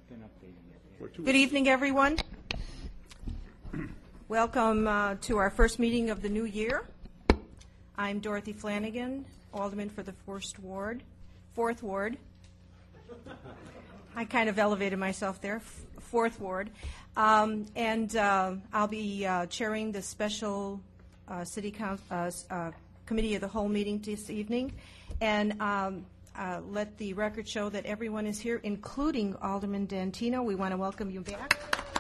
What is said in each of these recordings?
Good evening, everyone. Welcome to our first meeting of the new year. I'm Dorothy Flanagan, Alderman for the Fourth Ward. I kind of elevated myself there, Fourth Ward. And I'll be chairing the special City Council Committee of the Whole meeting this evening. And let the record show that everyone is here, including Alderman Dantino. We want to welcome you back.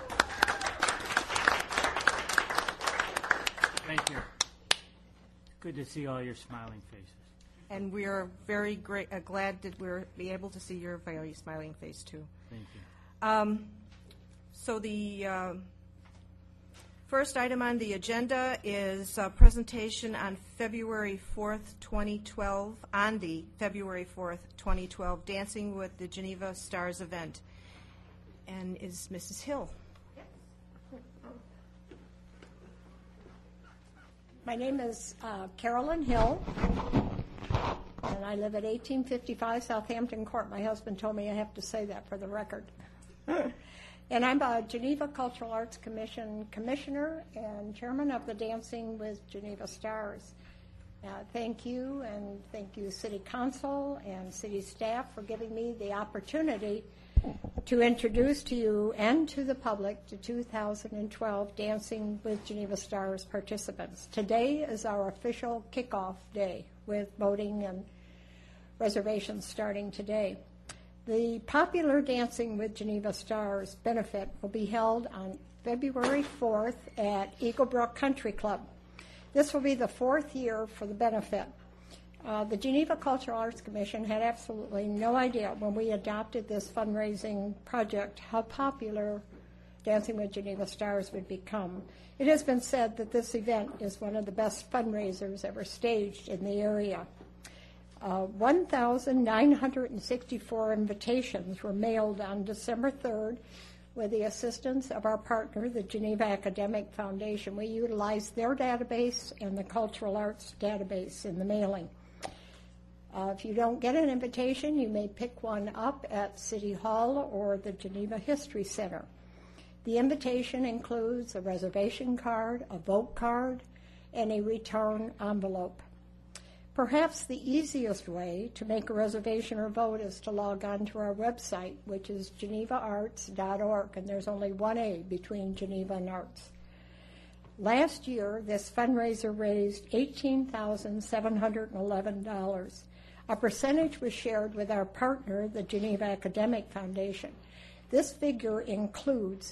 Thank you. Good to see all your smiling faces. And we are very glad that we're be able to see your very smiling face, too. Thank you. So the first item on the agenda is a presentation on February 4th, 2012, on the February 4th, 2012 Dancing with the Geneva Stars event. And is Mrs. Hill? My name is Carolyn Hill, and I live at 1855 Southampton Court. My husband told me I have to say that for the record. And I'm a Geneva Cultural Arts Commission Commissioner and Chairman of the Dancing with Geneva Stars. Thank you, and thank you City Council and City staff for giving me the opportunity to introduce to you and to the public the 2012 Dancing with Geneva Stars participants. Today is our official kickoff day with voting and reservations starting today. The popular Dancing with Geneva Stars benefit will be held on February 4th at Eagle Brook Country Club. This will be the fourth year for the benefit. The Geneva Cultural Arts Commission had absolutely no idea when we adopted this fundraising project how popular Dancing with Geneva Stars would become. It has been said that this event is one of the best fundraisers ever staged in the area. 1,964 invitations were mailed on December 3rd with the assistance of our partner, the Geneva Academic Foundation. We utilized their database and the Cultural Arts database in the mailing. If you don't get an invitation, you may pick one up at City Hall or the Geneva History Center. The invitation includes a reservation card, a vote card, and a return envelope. Perhaps the easiest way to make a reservation or vote is to log on to our website, which is genevaarts.org, and there's only one A between Geneva and Arts. Last year, this fundraiser raised $18,711. A percentage was shared with our partner, the Geneva Academic Foundation. This figure includes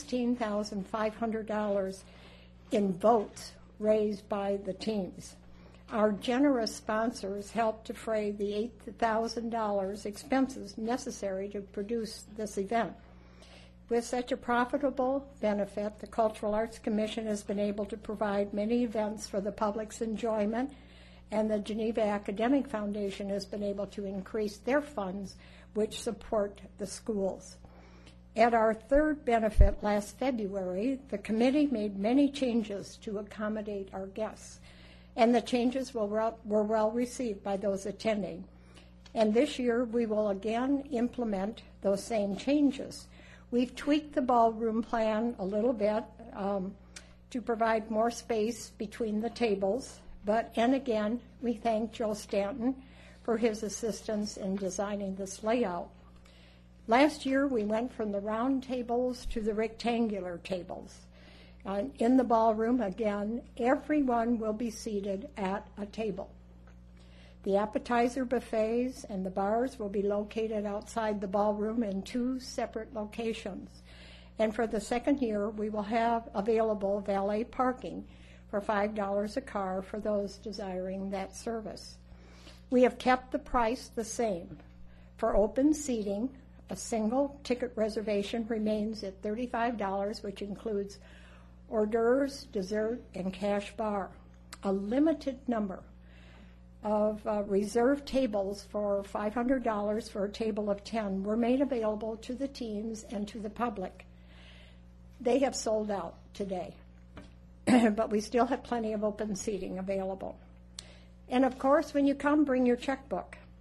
$16,500 in votes raised by the teams. Our generous sponsors helped defray the $8,000 expenses necessary to produce this event. With such a profitable benefit, the Cultural Arts Commission has been able to provide many events for the public's enjoyment, and the Geneva Academic Foundation has been able to increase their funds, which support the schools. At our third benefit last February, the committee made many changes to accommodate our guests, and the changes were well received by those attending. And this year, we will again implement those same changes. We've tweaked the ballroom plan a little bit to provide more space between the tables, and again, we thank Joe Stanton for his assistance in designing this layout. Last year, we went from the round tables to the rectangular tables. In the ballroom, again, everyone will be seated at a table. The appetizer buffets and the bars will be located outside the ballroom in two separate locations. And for the second year, we will have available valet parking for $5 a car for those desiring that service. We have kept the price the same. For open seating, a single ticket reservation remains at $35, which includes hors d'oeuvres, dessert, and cash bar. A limited number of reserved tables for $500 for a table of 10 were made available to the teams and to the public. They have sold out today, but we still have plenty of open seating available. And of course, when you come, bring your checkbook.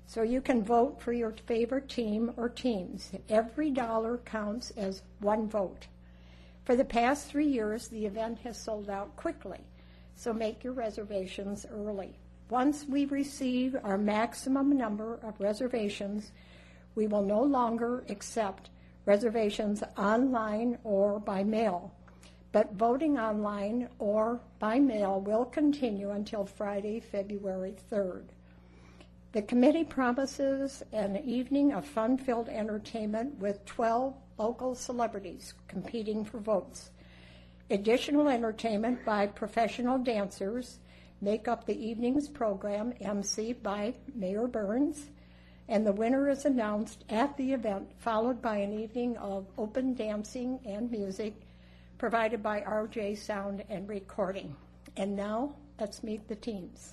So you can vote for your favorite team or teams. Every dollar counts as one vote. For the past 3 years, the event has sold out quickly, so make your reservations early. Once we receive our maximum number of reservations, we will no longer accept reservations online or by mail, but voting online or by mail will continue until Friday, February 3rd. The committee promises an evening of fun-filled entertainment with 12 local celebrities competing for votes. Additional entertainment by professional dancers make up the evening's program, emceed by Mayor Burns, and the winner is announced at the event, followed by an evening of open dancing and music provided by RJ Sound and Recording. And now, let's meet the teams.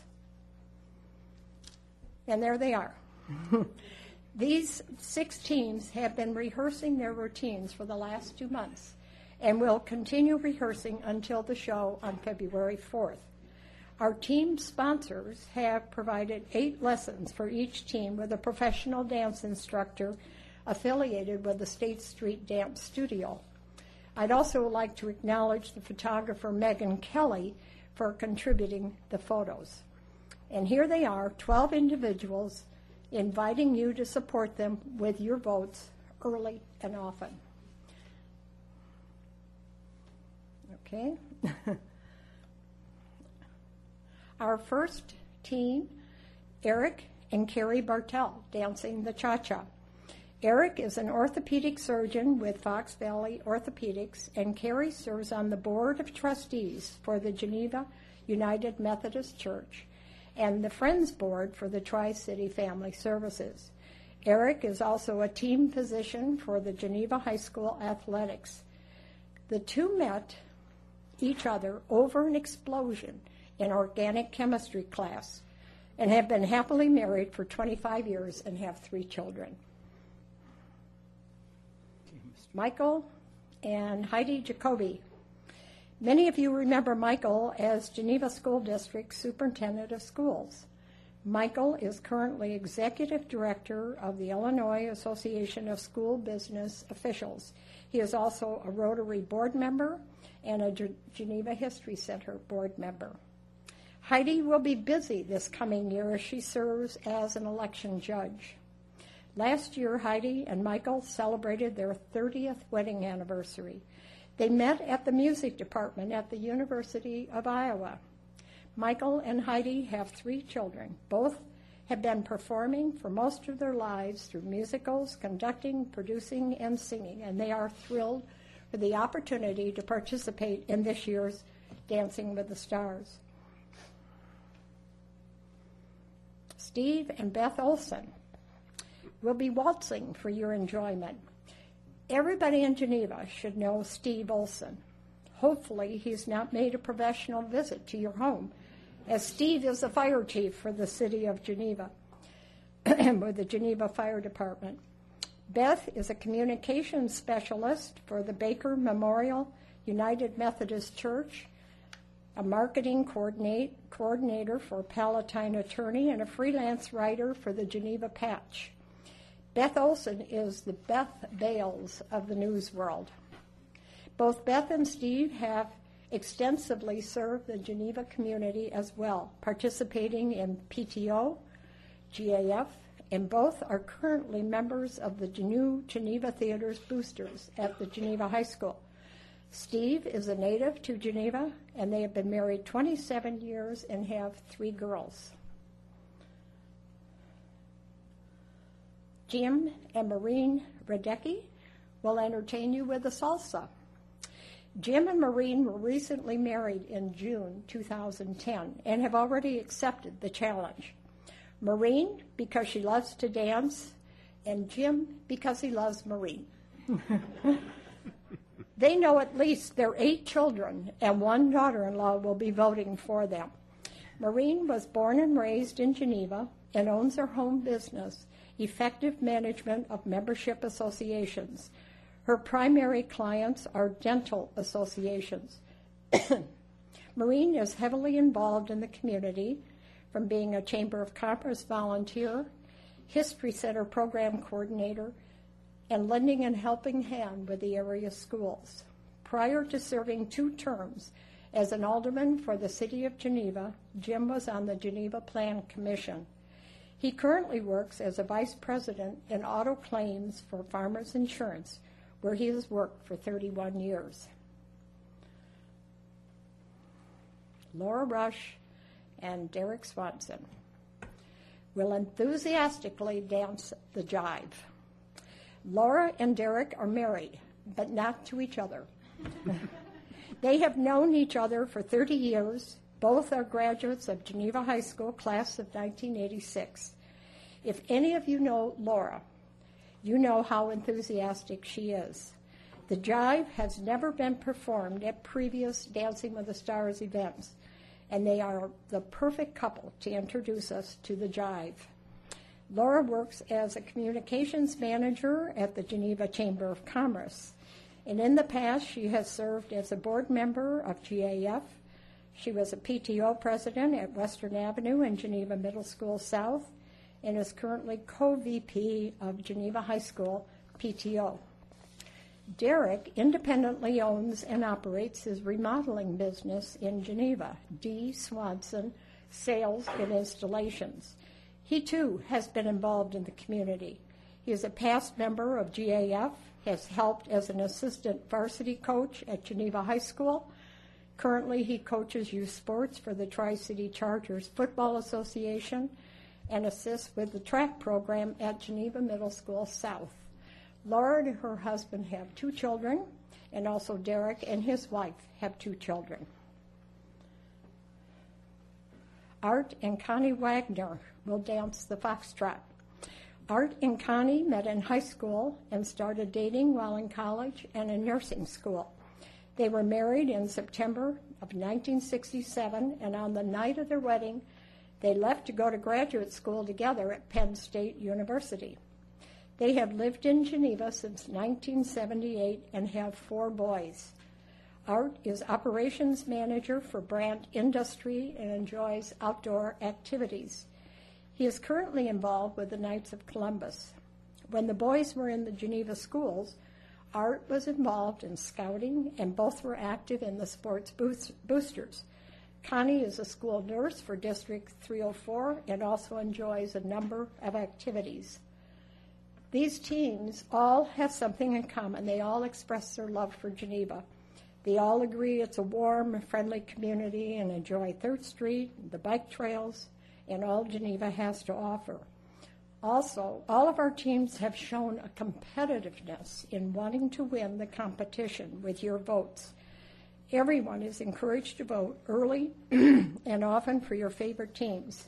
And there they are. These 6 teams have been rehearsing their routines for the last 2 months and will continue rehearsing until the show on February 4th. Our team sponsors have provided 8 lessons for each team with a professional dance instructor affiliated with the State Street Dance Studio. I'd also like to acknowledge the photographer Megan Kelly for contributing the photos. And here they are, 12 individuals, inviting you to support them with your votes early and often. Okay. Our first team, Eric and Carrie Bartel, dancing the cha-cha. Eric is an orthopedic surgeon with Fox Valley Orthopedics, and Carrie serves on the board of trustees for the Geneva United Methodist Church and the Friends Board for the Tri-City Family Services. Eric is also a team physician for the Geneva High School Athletics. The two met each other over an explosion in organic chemistry class and have been happily married for 25 years and have 3 children. Michael and Heidi Jacoby. Many of you remember Michael as Geneva School District Superintendent of Schools. Michael is currently Executive Director of the Illinois Association of School Business Officials. He is also a Rotary Board member and a Geneva History Center Board member. Heidi will be busy this coming year as she serves as an election judge. Last year, Heidi and Michael celebrated their 30th wedding anniversary. They met at the music department at the University of Iowa. Michael and Heidi have 3 children. Both have been performing for most of their lives through musicals, conducting, producing, and singing, and they are thrilled for the opportunity to participate in this year's Dancing with the Stars. Steve and Beth Olson will be waltzing for your enjoyment. Everybody in Geneva should know Steve Olson. Hopefully, he's not made a professional visit to your home, as Steve is the fire chief for the city of Geneva with the Geneva Fire Department. Beth is a communications specialist for the Baker Memorial United Methodist Church, a marketing coordinator for Palatine Attorney, and a freelance writer for the Geneva Patch. Beth Olson is the Beth Bales of the news world. Both Beth and Steve have extensively served the Geneva community as well, participating in PTO, GAF, and both are currently members of the new Geneva Theater's Boosters at the Geneva High School. Steve is a native to Geneva, and they have been married 27 years and have 3 girls. Jim and Maureen Radecki will entertain you with a salsa. Jim and Maureen were recently married in June 2010 and have already accepted the challenge. Maureen, because she loves to dance, and Jim, because he loves Maureen. They know at least their 8 children, and 1 daughter-in-law will be voting for them. Maureen was born and raised in Geneva and owns her home business, Effective Management of Membership Associations. Her primary clients are dental associations. Maureen is heavily involved in the community, from being a Chamber of Commerce volunteer History Center program coordinator, and lending a helping hand with the area schools. Prior to serving 2 terms as an alderman for the city of Geneva, Jim was on the Geneva Plan Commission. He currently works as a vice president in auto claims for Farmers Insurance, where he has worked for 31 years. Laura Rush and Derek Swanson will enthusiastically dance the jive. Laura and Derek are married, but not to each other. They have known each other for 30 years. Both are graduates of Geneva High School, class of 1986. If any of you know Laura, you know how enthusiastic she is. The jive has never been performed at previous Dancing with the Stars events, and they are the perfect couple to introduce us to the jive. Laura works as a communications manager at the Geneva Chamber of Commerce, and in the past she has served as a board member of GAF. She was a PTO president at Western Avenue and Geneva Middle School South, and is currently co-VP of Geneva High School PTO. Derek independently owns and operates his remodeling business in Geneva, D. Swanson Sales and Installations. He, too, has been involved in the community. He is a past member of GAF, has helped as an assistant varsity coach at Geneva High School. Currently, he coaches youth sports for the Tri-City Chargers Football Association and assists with the track program at Geneva Middle School South. Laura and her husband have 2 children, and also Derek and his wife have 2 children. Art and Connie Wagner will dance the foxtrot. Art and Connie met in high school and started dating while in college and in nursing school. They were married in September of 1967, and on the night of their wedding, they left to go to graduate school together at Penn State University. They have lived in Geneva since 1978 and have 4 boys. Art is operations manager for Brandt Industry and enjoys outdoor activities. He is currently involved with the Knights of Columbus. When the boys were in the Geneva schools, Art was involved in scouting, and both were active in the sports boosters. Connie is a school nurse for District 304 and also enjoys a number of activities. These teams all have something in common. They all express their love for Geneva. They all agree it's a warm and friendly community and enjoy 3rd Street, the bike trails, and all Geneva has to offer. Also, all of our teams have shown a competitiveness in wanting to win the competition with your votes. Everyone is encouraged to vote early and often for your favorite teams.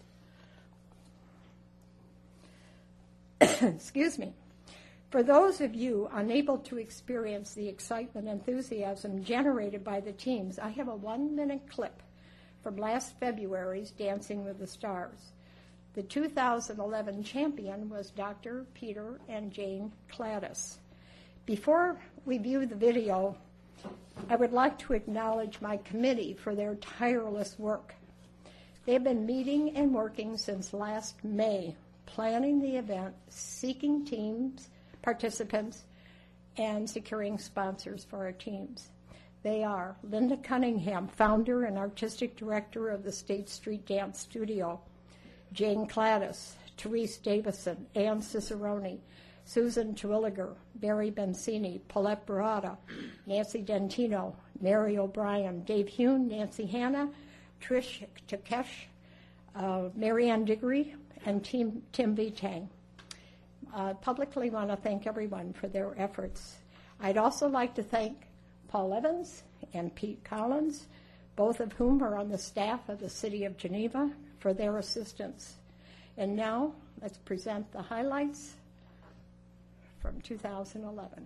Excuse me. For those of you unable to experience the excitement and enthusiasm generated by the teams, I have a 1-minute clip from last February's Dancing with the Stars. The 2011 champion was Dr. Peter and Jane Cladis. Before we view the video, I would like to acknowledge my committee for their tireless work. They've been meeting and working since last May, planning the event, seeking teams, participants, and securing sponsors for our teams. They are Linda Cunningham, founder and artistic director of the State Street Dance Studio, Jane Cladis, Therese Davison, Ann Cicerone, Susan Terwilliger, Barry Benzini, Paulette Barada, Nancy Dentino, Mary O'Brien, Dave Hune, Nancy Hanna, Trish Takesh, Marianne Diggory, and Tim Vitang. Publicly want to thank everyone for their efforts. I'd also like to thank Paul Evans and Pete Collins, both of whom are on the staff of the City of Geneva, for their assistance. And now, let's present the highlights from 2011.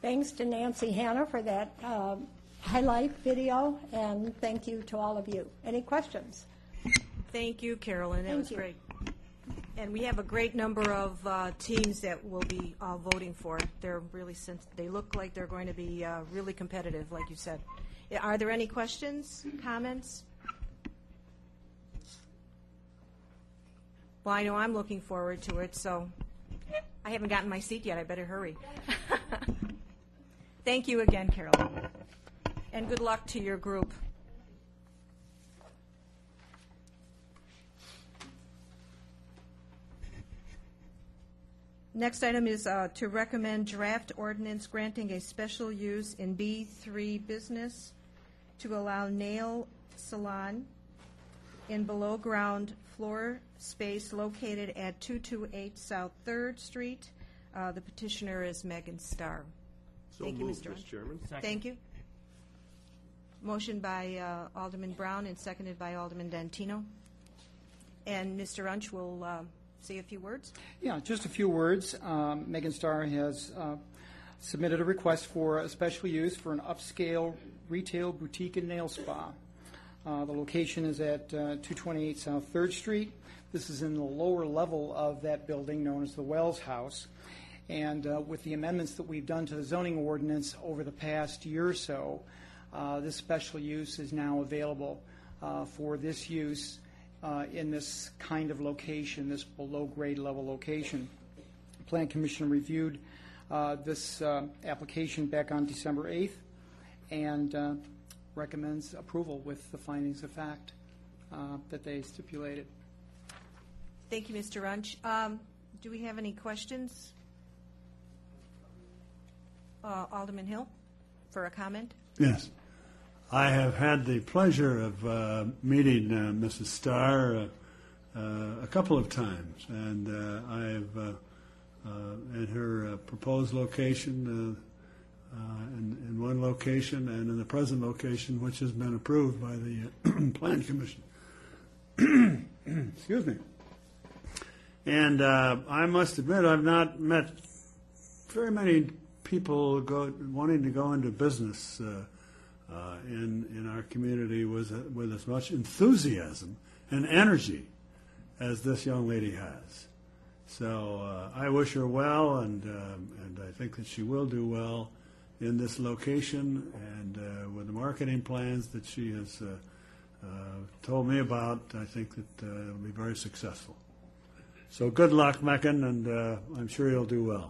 Thanks to Nancy Hanna for that highlight video, and thank you to all of you. Any questions? Thank you, Carolyn. That was you. great. And we have a great number of teams that will be voting for it. They're really, they look like they're going to be really competitive, like you said. Are there any questions, comments? Well, I know I'm looking forward to it, so I haven't gotten my seat yet. I better hurry. Thank you again, Carolyn. And good luck to your group. Next item is to recommend draft ordinance granting a special use in B3 business to allow nail salon in below-ground floor space located at 228 South 3rd Street. The petitioner is Megan Starr. So Thank you, moved, Mr. Mr. Chairman. Second. Thank you. Motion by Alderman Brown and seconded by Alderman Dantino. And Mr. Unch will say a few words. Yeah, just a few words. Megan Starr has submitted a request for a special use for an upscale retail boutique and nail spa. The location is at 228 South 3rd Street. This is in the lower level of that building known as the Wells House. And with the amendments that we've done to the zoning ordinance over the past year or so, this special use is now available for this use in this kind of location, this below-grade level location. The Plan Commission reviewed this application back on December 8th and recommends approval with the findings of fact that they stipulated. Thank you, Mr. Unch. Do we have any questions? Alderman Hill, for a comment? Yes. I have had the pleasure of meeting Mrs. Starr a couple of times, and I have, at her proposed location, in one location, and in the present location, which has been approved by the Plan Commission. Excuse me. And I must admit, I've not met very many people wanting to go into business in our community with as much enthusiasm and energy as this young lady has. So I wish her well, and I think that she will do well in this location, and with the marketing plans that she has told me about, I think that it'll be very successful. So good luck, Megan, and I'm sure you'll do well.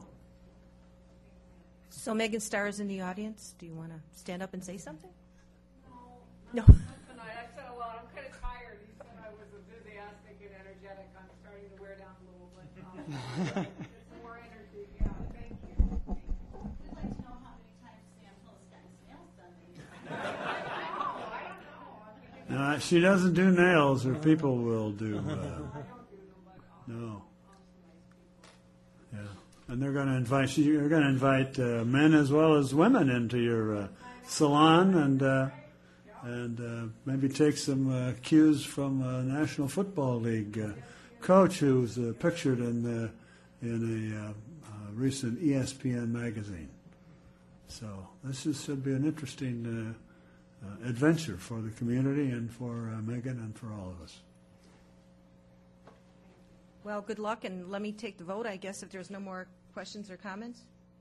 So Megan Starr is in the audience. Do you want to stand up and say something? No. Tonight I said a lot. I'm kind of tired. You said I was enthusiastic and energetic. I'm starting to wear down a little, but it's more energy. Yeah, thank you. We'd like to know how many times Sam Hill's got his nails done. I don't know. She doesn't do nails, her people will do. No. Yeah, and they're going to invite you're going to invite men as well as women into your salon, and maybe take some cues from a National Football League coach who's pictured in a recent ESPN magazine. So this should be an interesting adventure for the community and for Megan and for all of us. Well, good luck, and let me take the vote, I guess, if there's no more questions or comments.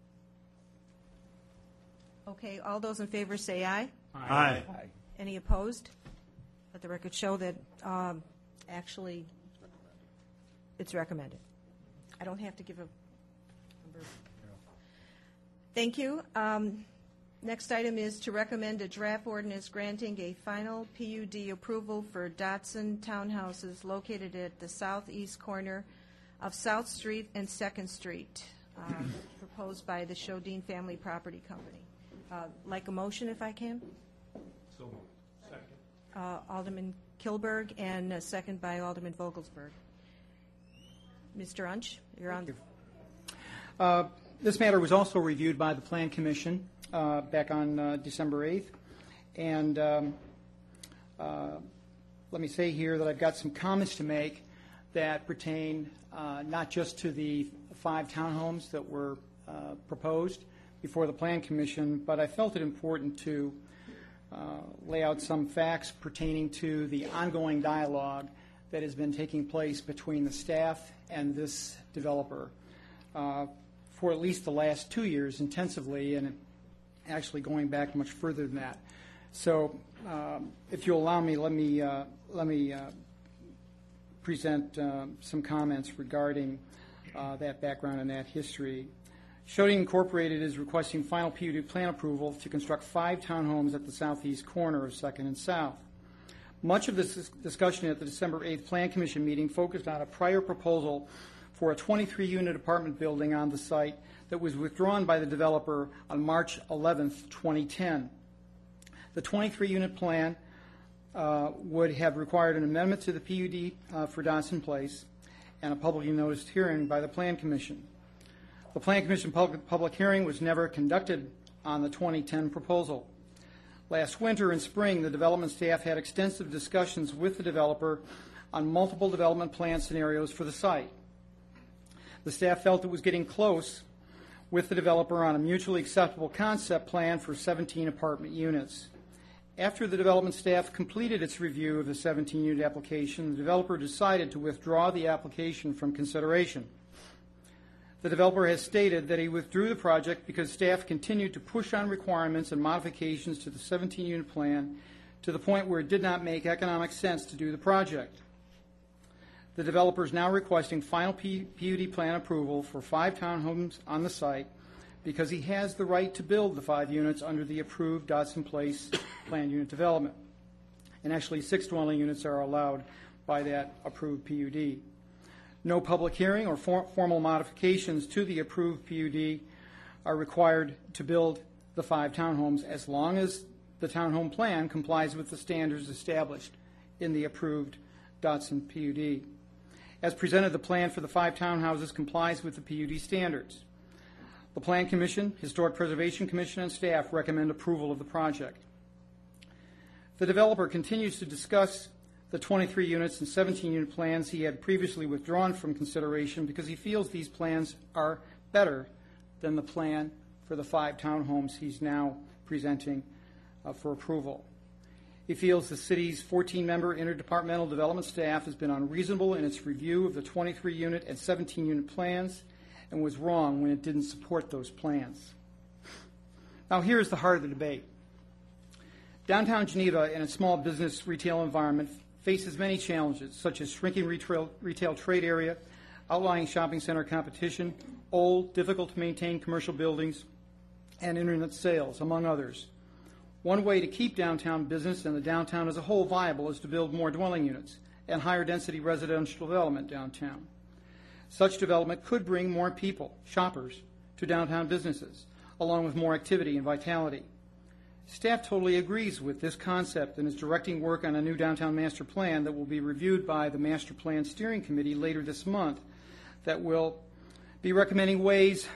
Okay, all those in favor say aye. Aye. Any opposed? Let the record show that actually it's recommended. I don't have to give a number. Thank you. Next item is to recommend a draft ordinance granting a final PUD approval for Dotson townhouses located at the southeast corner of South Street and 2nd Street, proposed by the Shodine Family Property Company. Like a motion, if I can? So moved. Second. Alderman Kilberg, and a second by Alderman Vogelsberg. Mr. Unch, you're on. This matter was also reviewed by the Plan Commission back on December 8th. And let me say here that I've got some comments to make that pertain not just to the 5 townhomes that were proposed, before the Plan Commission, but I felt it important to lay out some facts pertaining to the ongoing dialogue that has been taking place between the staff and this developer for at least the last 2 years intensively, and actually going back much further than that. So if you'll allow me, let me present some comments regarding that background and that history. Schoeding Incorporated is requesting final PUD plan approval to construct 5 townhomes at the southeast corner of 2nd and South. Much of this discussion at the December 8th Plan Commission meeting focused on a prior proposal for a 23-unit apartment building on the site that was withdrawn by the developer on March 11th, 2010. The 23-unit plan would have required an amendment to the PUD for Dodson Place and a publicly noticed hearing by the Plan Commission. The Plan Commission public hearing was never conducted on the 2010 proposal. Last winter and spring, the development staff had extensive discussions with the developer on multiple development plan scenarios for the site. The staff felt it was getting close with the developer on a mutually acceptable concept plan for 17 apartment units. After the development staff completed its review of the 17-unit application, the developer decided to withdraw the application from consideration. The developer has stated that he withdrew the project because staff continued to push on requirements and modifications to the 17-unit plan to the point where it did not make economic sense to do the project. The developer is now requesting final PUD plan approval for 5 townhomes on the site because he has the right to build the 5 units under the approved Dodson Place planned unit development. And actually 6 dwelling units are allowed by that approved PUD. No public hearing or formal modifications to the approved PUD are required to build the 5 townhomes as long as the townhome plan complies with the standards established in the approved Dodson PUD. As presented, the plan for the 5 townhouses complies with the PUD standards. The Plan Commission, Historic Preservation Commission, and staff recommend approval of the project. The developer continues to discuss the 23 units and 17-unit plans he had previously withdrawn from consideration because he feels these plans are better than the plan for the 5 townhomes he's now presenting for approval. He feels the city's 14-member interdepartmental development staff has been unreasonable in its review of the 23-unit and 17-unit plans and was wrong when it didn't support those plans. Now here's the heart of the debate. Downtown Geneva and its small business retail environment faces many challenges, such as shrinking retail trade area, outlying shopping center competition, old, difficult-to-maintain commercial buildings, and internet sales, among others. One way to keep downtown business and the downtown as a whole viable is to build more dwelling units and higher density residential development downtown. Such development could bring more people, shoppers, to downtown businesses, along with more activity and vitality. Staff totally agrees with this concept and is directing work on a new downtown master plan that will be reviewed by the Master Plan Steering Committee later this month that will be recommending ways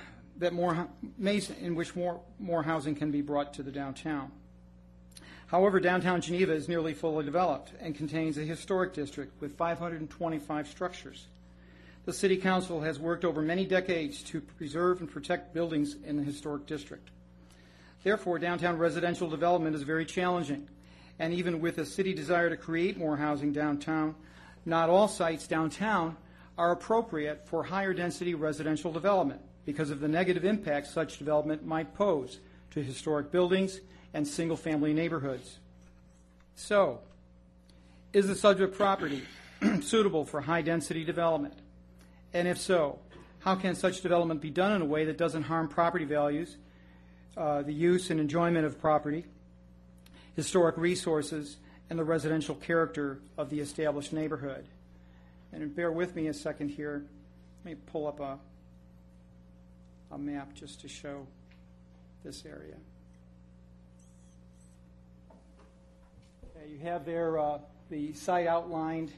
in which more housing can be brought to the downtown. However, downtown Geneva is nearly fully developed and contains a historic district with 525 structures. The City Council has worked over many decades to preserve and protect buildings in the historic district. Therefore, downtown residential development is very challenging, and even with a city desire to create more housing downtown, not all sites downtown are appropriate for higher density residential development because of the negative impact such development might pose to historic buildings and single-family neighborhoods. So, is the subject property suitable for high-density development? And if so, how can such development be done in a way that doesn't harm property values, the use and enjoyment of property, historic resources, and the residential character of the established neighborhood? And bear with me a second here. Let me pull up a map just to show this area. Okay, you have there the site outlined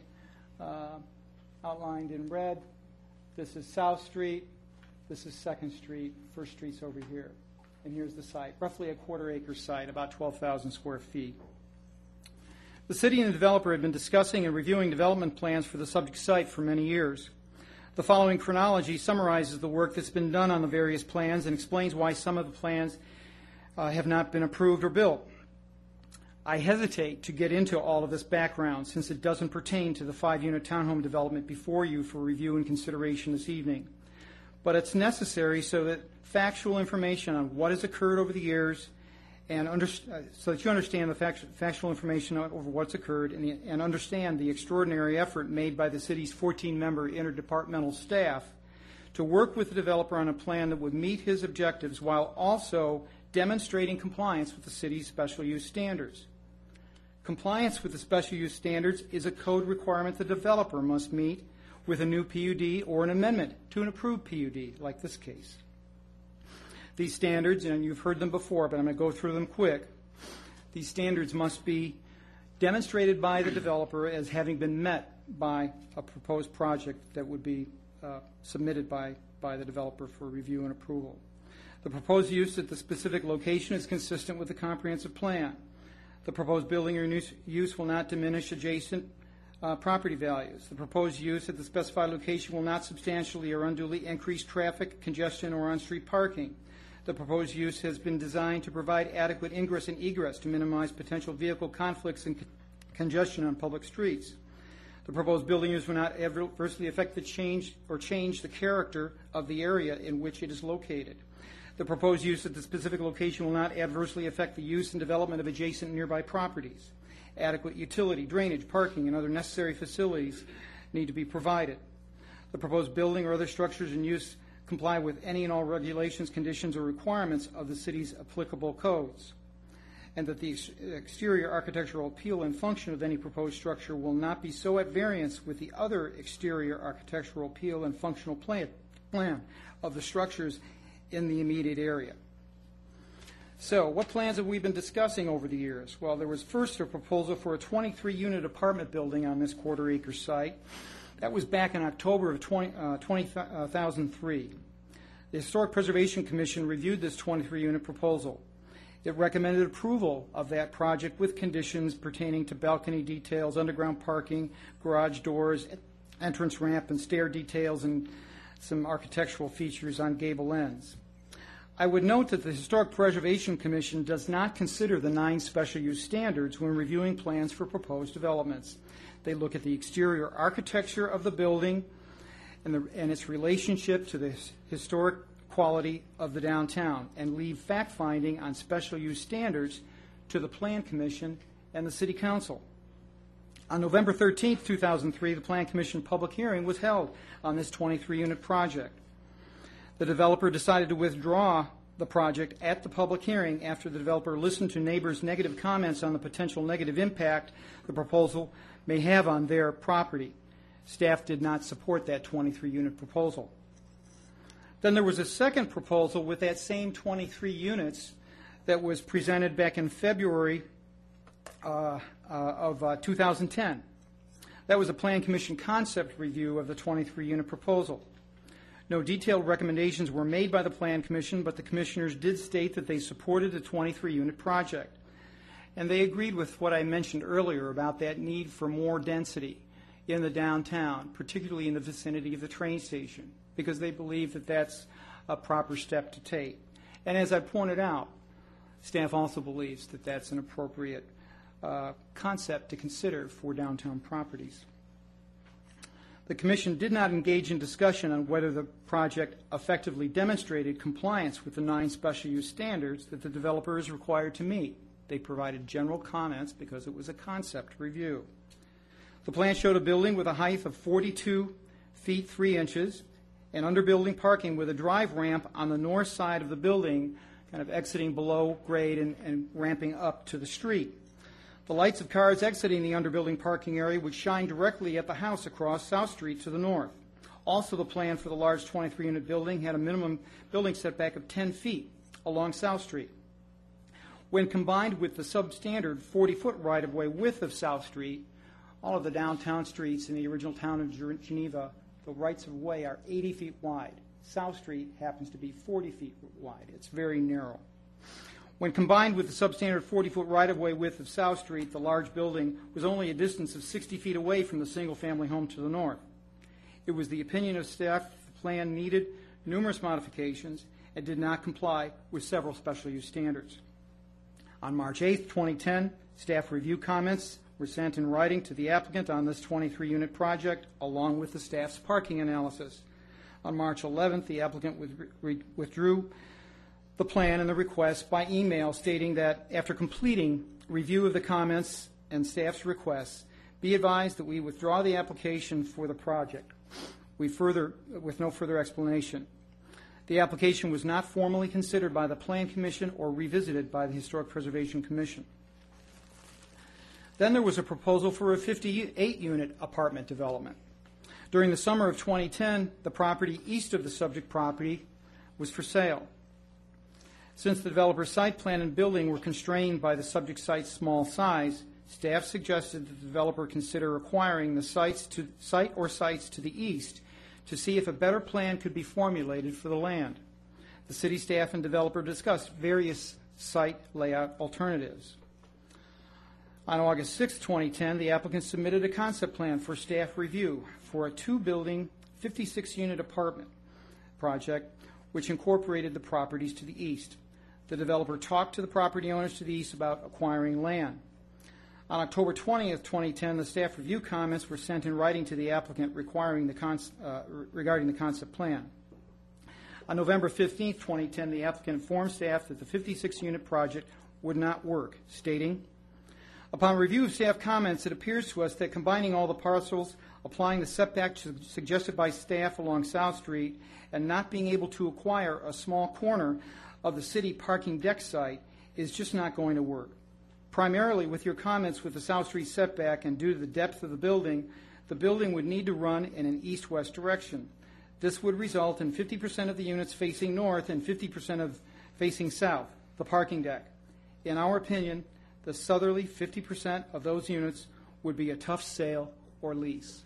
in red. This is South Street. This is 2nd Street. 1st Street's over here. And here's the site, roughly a quarter-acre site, about 12,000 square feet. The city and the developer had been discussing and reviewing development plans for the subject site for many years. The following chronology summarizes the work that's been done on the various plans and explains why some of the plans have not been approved or built. I hesitate to get into all of this background since it doesn't pertain to the 5-unit townhome development before you for review and consideration this evening. But it's necessary so that factual information on what has occurred over the years and so that you understand the factual information over what's occurred and understand the extraordinary effort made by the city's 14-member interdepartmental staff to work with the developer on a plan that would meet his objectives while also demonstrating compliance with the city's special use standards. Compliance with the special use standards is a code requirement the developer must meet with a new PUD or an amendment to an approved PUD, like this case. These standards, and you've heard them before, but I'm going to go through them quick. These standards must be demonstrated by the developer as having been met by a proposed project that would be submitted by the developer for review and approval. The proposed use at the specific location is consistent with the comprehensive plan. The proposed building or use will not diminish adjacent property values. The proposed use at the specified location will not substantially or unduly increase traffic, congestion, or on-street parking. The proposed use has been designed to provide adequate ingress and egress to minimize potential vehicle conflicts and congestion on public streets. The proposed building use will not adversely affect the change the character of the area in which it is located. The proposed use at the specific location will not adversely affect the use and development of adjacent nearby properties. Adequate utility, drainage, parking, and other necessary facilities need to be provided. The proposed building or other structures in use comply with any and all regulations, conditions, or requirements of the city's applicable codes, and that the exterior architectural appeal and function of any proposed structure will not be so at variance with the other exterior architectural appeal and functional plan of the structures in the immediate area. So, what plans have we been discussing over the years? Well, there was first a proposal for a 23-unit apartment building on this quarter-acre site. That was back in October of 2003. The Historic Preservation Commission reviewed this 23-unit proposal. It recommended approval of that project with conditions pertaining to balcony details, underground parking, garage doors, entrance ramp, and stair details, and some architectural features on gable ends. I would note that the Historic Preservation Commission does not consider the 9 special use standards when reviewing plans for proposed developments. They look at the exterior architecture of the building and its relationship to the historic quality of the downtown and leave fact-finding on special use standards to the Plan Commission and the City Council. On November 13, 2003, the Plan Commission public hearing was held on this 23-unit project. The developer decided to withdraw the project at the public hearing after the developer listened to neighbors' negative comments on the potential negative impact the proposal may have on their property. Staff did not support that 23-unit proposal. Then there was a second proposal with that same 23 units that was presented back in February of 2010. That was a Plan Commission concept review of the 23-unit proposal. No detailed recommendations were made by the Plan Commission, but the commissioners did state that they supported the 23-unit project. And they agreed with what I mentioned earlier about that need for more density in the downtown, particularly in the vicinity of the train station, because they believe that that's a proper step to take. And as I pointed out, staff also believes that that's an appropriate concept to consider for downtown properties. The Commission did not engage in discussion on whether the project effectively demonstrated compliance with the 9 special use standards that the developer is required to meet. They provided general comments because it was a concept review. The plan showed a building with a height of 42 feet 3 inches and underbuilding parking with a drive ramp on the north side of the building, kind of exiting below grade and ramping up to the street. The lights of cars exiting the underbuilding parking area would shine directly at the house across South Street to the north. Also, the plan for the large 23-unit building had a minimum building setback of 10 feet along South Street. When combined with the substandard 40-foot right-of-way width of South Street, all of the downtown streets in the original town of Geneva, the rights-of-way are 80 feet wide. South Street happens to be 40 feet wide. It's very narrow. When combined with the substandard 40-foot right-of-way width of South Street, the large building was only a distance of 60 feet away from the single-family home to the north. It was the opinion of staff the plan needed numerous modifications and did not comply with several special use standards. On March 8, 2010, staff review comments were sent in writing to the applicant on this 23-unit project, along with the staff's parking analysis. On March 11th, the applicant withdrew the plan and the request by email, stating that after completing review of the comments and staff's requests, be advised that we withdraw the application for the project with no further explanation. The application was not formally considered by the Plan Commission or revisited by the Historic Preservation Commission. Then there was a proposal for a 58-unit apartment development. During the summer of 2010, the property east of the subject property was for sale. Since the developer's site plan and building were constrained by the subject site's small size, staff suggested that the developer consider acquiring the site or sites to the east to see if a better plan could be formulated for the land. The city staff and developer discussed various site layout alternatives. On August 6, 2010, the applicant submitted a concept plan for staff review for a two-building, 56-unit apartment project, which incorporated the properties to the east. The developer talked to the property owners to the east about acquiring land. On October 20th, 2010, the staff review comments were sent in writing to the applicant regarding the concept plan. On November 15th, 2010, the applicant informed staff that the 56-unit project would not work, stating, "Upon review of staff comments, it appears to us that combining all the parcels, applying the setback suggested by staff along South Street, and not being able to acquire a small corner of the city parking deck site is just not going to work. Primarily with your comments with the South Street setback and due to the depth of the building would need to run in an east-west direction. This would result in 50% of the units facing north and 50% facing south, the parking deck. In our opinion, the southerly 50% of those units would be a tough sale or lease."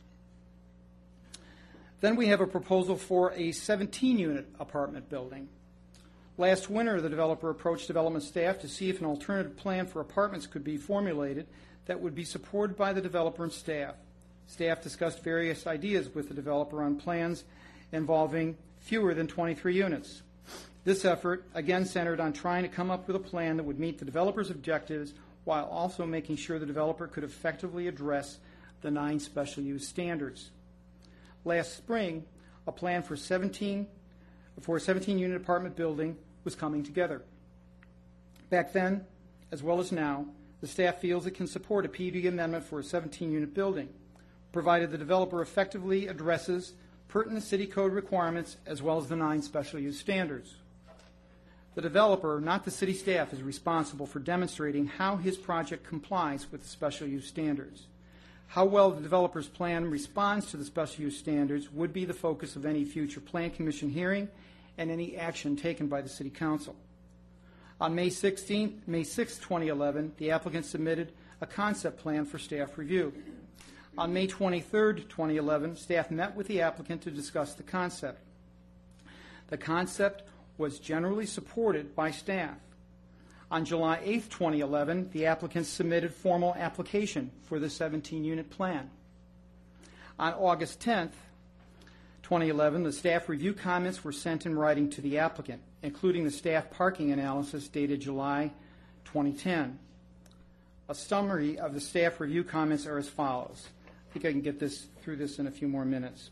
Then we have a proposal for a 17-unit apartment building. Last winter, the developer approached development staff to see if an alternative plan for apartments could be formulated that would be supported by the developer and staff. Staff discussed various ideas with the developer on plans involving fewer than 23 units. This effort, again, centered on trying to come up with a plan that would meet the developer's objectives while also making sure the developer could effectively address the 9 special use standards. Last spring, a plan for a 17-unit apartment building was coming together. Back then, as well as now, the staff feels it can support a PUD amendment for a 17-unit building, provided the developer effectively addresses pertinent city code requirements as well as the 9 special use standards. The developer, not the city staff, is responsible for demonstrating how his project complies with the special use standards. How well the developer's plan responds to the special use standards would be the focus of any future Plan Commission hearing and any action taken by the City Council. On May 6, 2011, the applicant submitted a concept plan for staff review. On May 23, 2011, staff met with the applicant to discuss the concept. The concept was generally supported by staff. On July 8, 2011, the applicant submitted formal application for the 17-unit plan. On August 10, 2011, the staff review comments were sent in writing to the applicant, including the staff parking analysis dated July 2010. A summary of the staff review comments are as follows. I think I can get through this in a few more minutes.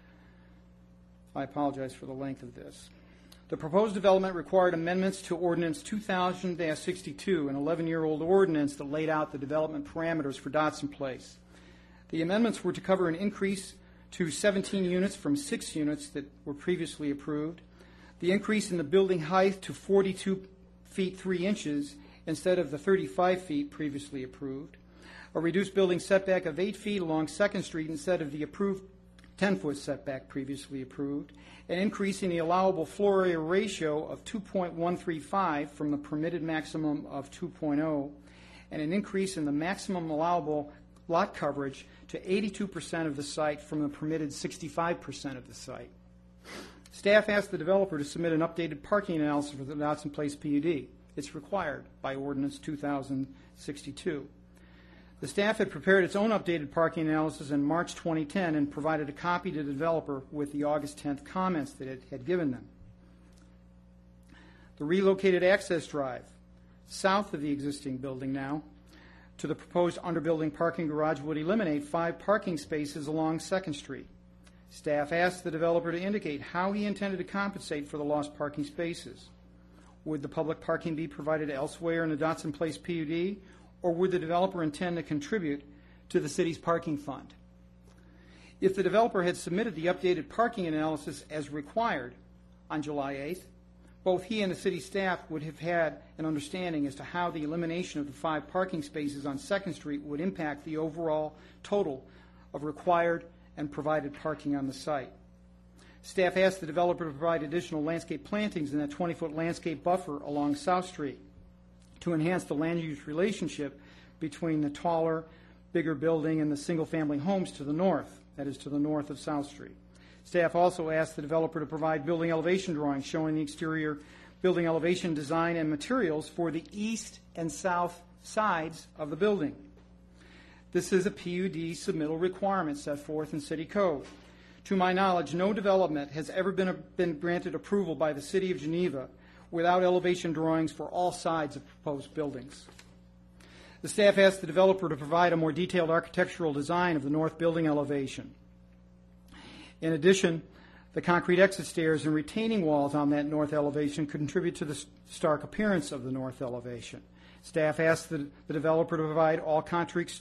I apologize for the length of this. The proposed development required amendments to Ordinance 2000-62, an 11-year-old ordinance that laid out the development parameters for Dotson Place. The amendments were to cover an increase to 17 units from 6 units that were previously approved, the increase in the building height to 42 feet 3 inches instead of the 35 feet previously approved, a reduced building setback of 8 feet along 2nd Street instead of the approved 10-foot setback previously approved, an increase in the allowable floor area ratio of 2.135 from the permitted maximum of 2.0, and an increase in the maximum allowable lot coverage to 82% of the site from the permitted 65% of the site. Staff asked the developer to submit an updated parking analysis for the Dotson Place PUD. It's required by Ordinance 2062. The staff had prepared its own updated parking analysis in March 2010 and provided a copy to the developer with the August 10th comments that it had given them. The relocated access drive, south of the existing building now, to the proposed underbuilding parking garage would eliminate 5 parking spaces along 2nd Street. Staff asked the developer to indicate how he intended to compensate for the lost parking spaces. Would the public parking be provided elsewhere in the Dotson Place PUD, or would the developer intend to contribute to the city's parking fund? If the developer had submitted the updated parking analysis as required on July 8th, both he and the city staff would have had an understanding as to how the elimination of the 5 parking spaces on 2nd Street would impact the overall total of required and provided parking on the site. Staff asked the developer to provide additional landscape plantings in that 20-foot landscape buffer along South Street to enhance the land use relationship between the taller, bigger building and the single-family homes to the north, that is to the north of South Street. Staff also asked the developer to provide building elevation drawings showing the exterior building elevation design and materials for the east and south sides of the building. This is a PUD submittal requirement set forth in City Code. To my knowledge, no development has ever been granted approval by the City of Geneva without elevation drawings for all sides of proposed buildings. The staff asked the developer to provide a more detailed architectural design of the north building elevation. In addition, the concrete exit stairs and retaining walls on that north elevation contribute to the stark appearance of the north elevation. Staff asked the developer to provide all concrete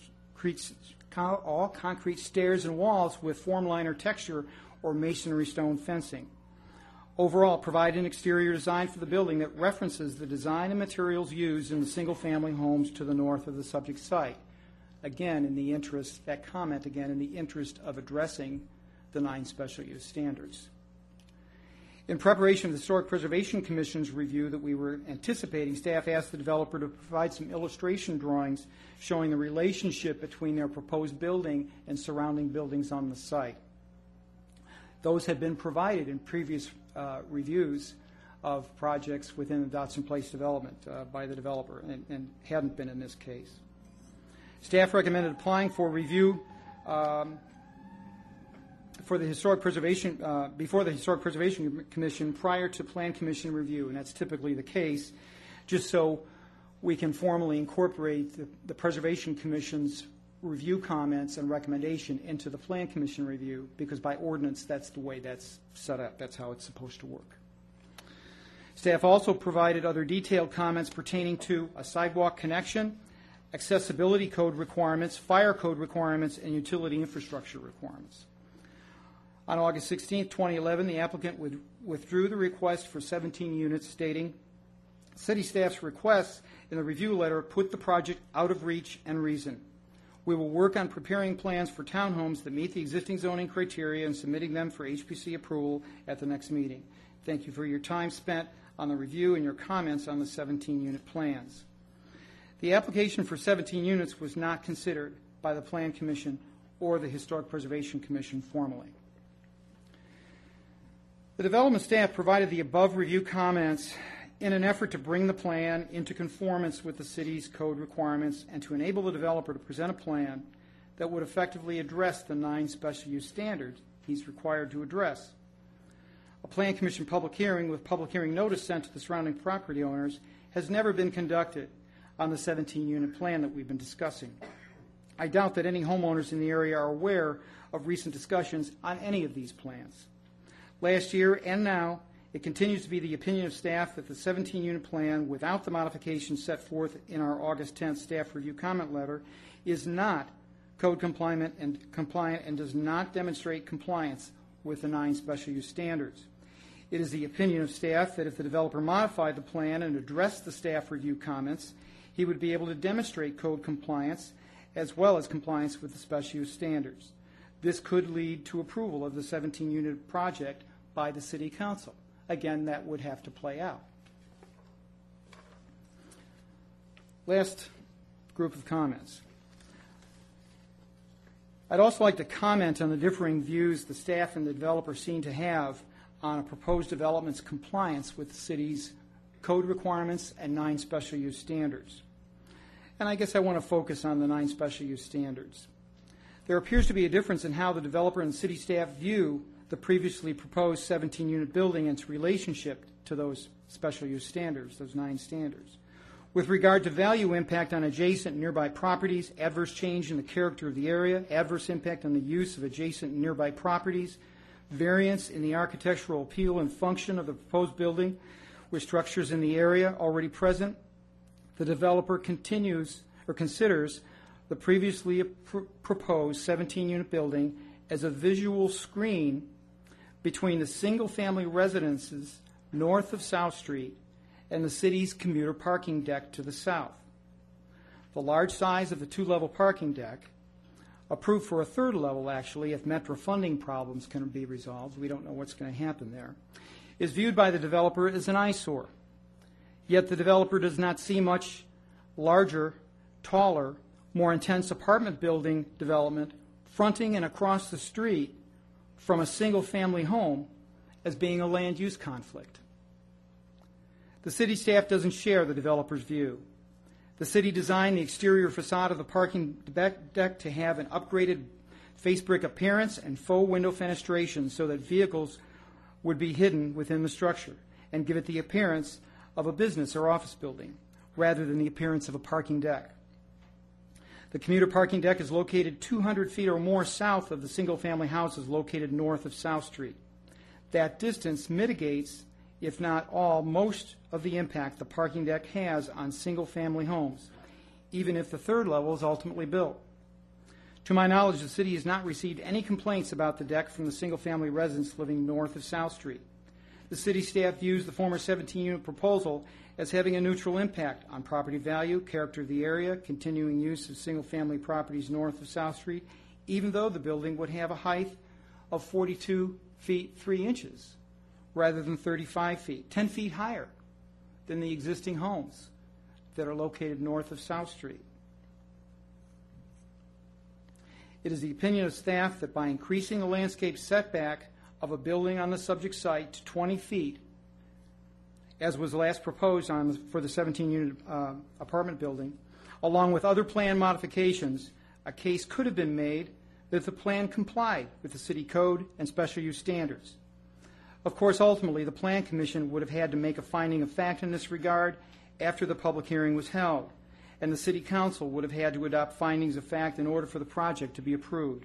stairs and walls with formliner texture or masonry stone fencing. Overall, provide an exterior design for the building that references the design and materials used in the single-family homes to the north of the subject site. Again, in the interest of addressing the 9 special use standards. In preparation of the Historic Preservation Commission's review that we were anticipating, staff asked the developer to provide some illustration drawings showing the relationship between their proposed building and surrounding buildings on the site. Those had been provided in previous reviews of projects within the Dotson Place development by the developer and hadn't been in this case. Staff recommended applying for review for the Historic Preservation, before the Historic Preservation Commission prior to Plan Commission review, and that's typically the case, just so we can formally incorporate the Preservation Commission's review comments and recommendation into the Plan Commission review, because by ordinance, that's the way that's set up. That's how it's supposed to work. Staff also provided other detailed comments pertaining to a sidewalk connection, accessibility code requirements, fire code requirements, and utility infrastructure requirements. On August 16, 2011, the applicant withdrew the request for 17 units, stating, city staff's requests in the review letter put the project out of reach and reason. We will work on preparing plans for townhomes that meet the existing zoning criteria and submitting them for HPC approval at the next meeting. Thank you for your time spent on the review and your comments on the 17-unit plans. The application for 17 units was not considered by the Plan Commission or the Historic Preservation Commission formally. The development staff provided the above review comments in an effort to bring the plan into conformance with the city's code requirements and to enable the developer to present a plan that would effectively address the 9 special use standards he's required to address. A Plan Commission public hearing with public hearing notice sent to the surrounding property owners has never been conducted on the 17-unit plan that we've been discussing. I doubt that any homeowners in the area are aware of recent discussions on any of these plans. Last year and now, it continues to be the opinion of staff that the 17-unit plan, without the modifications set forth in our August 10th staff review comment letter, is not code compliant and does not demonstrate compliance with the 9 special use standards. It is the opinion of staff that if the developer modified the plan and addressed the staff review comments, he would be able to demonstrate code compliance as well as compliance with the special use standards. This could lead to approval of the 17-unit project by the City Council. Again, that would have to play out. Last group of comments. I'd also like to comment on the differing views the staff and the developer seem to have on a proposed development's compliance with the city's code requirements and 9 special use standards. And I guess I want to focus on the 9 special use standards. There appears to be a difference in how the developer and city staff view the previously proposed 17-unit building and its relationship to those special use standards, those 9 standards. With regard to value impact on adjacent and nearby properties, adverse change in the character of the area, adverse impact on the use of adjacent and nearby properties, variance in the architectural appeal and function of the proposed building with structures in the area already present, the developer continues or considers the previously proposed 17-unit building as a visual screen between the single-family residences north of South Street and the city's commuter parking deck to the south. The large size of the 2-level parking deck, approved for a 3rd level actually if Metro funding problems can be resolved, we don't know what's going to happen there, is viewed by the developer as an eyesore. Yet the developer does not see much larger, taller, more intense apartment building development fronting and across the street from a single-family home as being a land use conflict. The city staff doesn't share the developer's view. The city designed the exterior facade of the parking deck to have an upgraded face brick appearance and faux window fenestration so that vehicles would be hidden within the structure and give it the appearance of a business or office building rather than the appearance of a parking deck. The commuter parking deck is located 200 feet or more south of the single-family houses located north of South Street. That distance mitigates, if not all, most of the impact the parking deck has on single-family homes, even if the 3rd level is ultimately built. To my knowledge, the city has not received any complaints about the deck from the single-family residents living north of South Street. The city staff views the former 17-unit proposal as having a neutral impact on property value, character of the area, continuing use of single-family properties north of South Street, even though the building would have a height of 42 feet 3 inches rather than 35 feet, 10 feet higher than the existing homes that are located north of South Street. It is the opinion of staff that by increasing the landscape setback of a building on the subject site to 20 feet, as was last proposed for the 17-unit apartment building, along with other plan modifications, a case could have been made that the plan complied with the city code and special use standards. Of course, ultimately, the Plan Commission would have had to make a finding of fact in this regard after the public hearing was held, and the City Council would have had to adopt findings of fact in order for the project to be approved.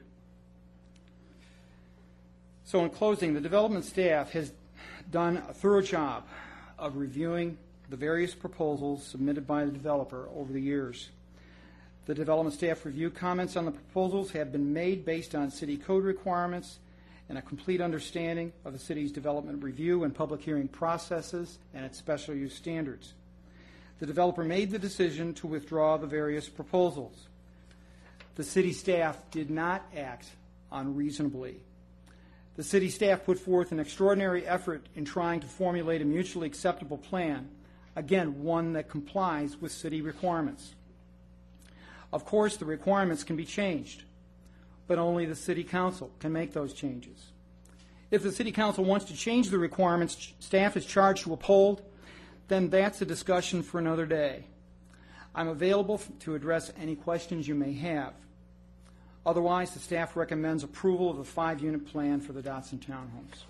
So in closing, the development staff has done a thorough job of reviewing the various proposals submitted by the developer over the years. The development staff review comments on the proposals have been made based on city code requirements and a complete understanding of the city's development review and public hearing processes and its special use standards. The developer made the decision to withdraw the various proposals. The city staff did not act unreasonably. The city staff put forth an extraordinary effort in trying to formulate a mutually acceptable plan, again, one that complies with city requirements. Of course, the requirements can be changed, but only the City Council can make those changes. If the City Council wants to change the requirements staff is charged to uphold, then that's a discussion for another day. I'm available to address any questions you may have. Otherwise, the staff recommends approval of the 5-unit plan for the Dotson Townhomes.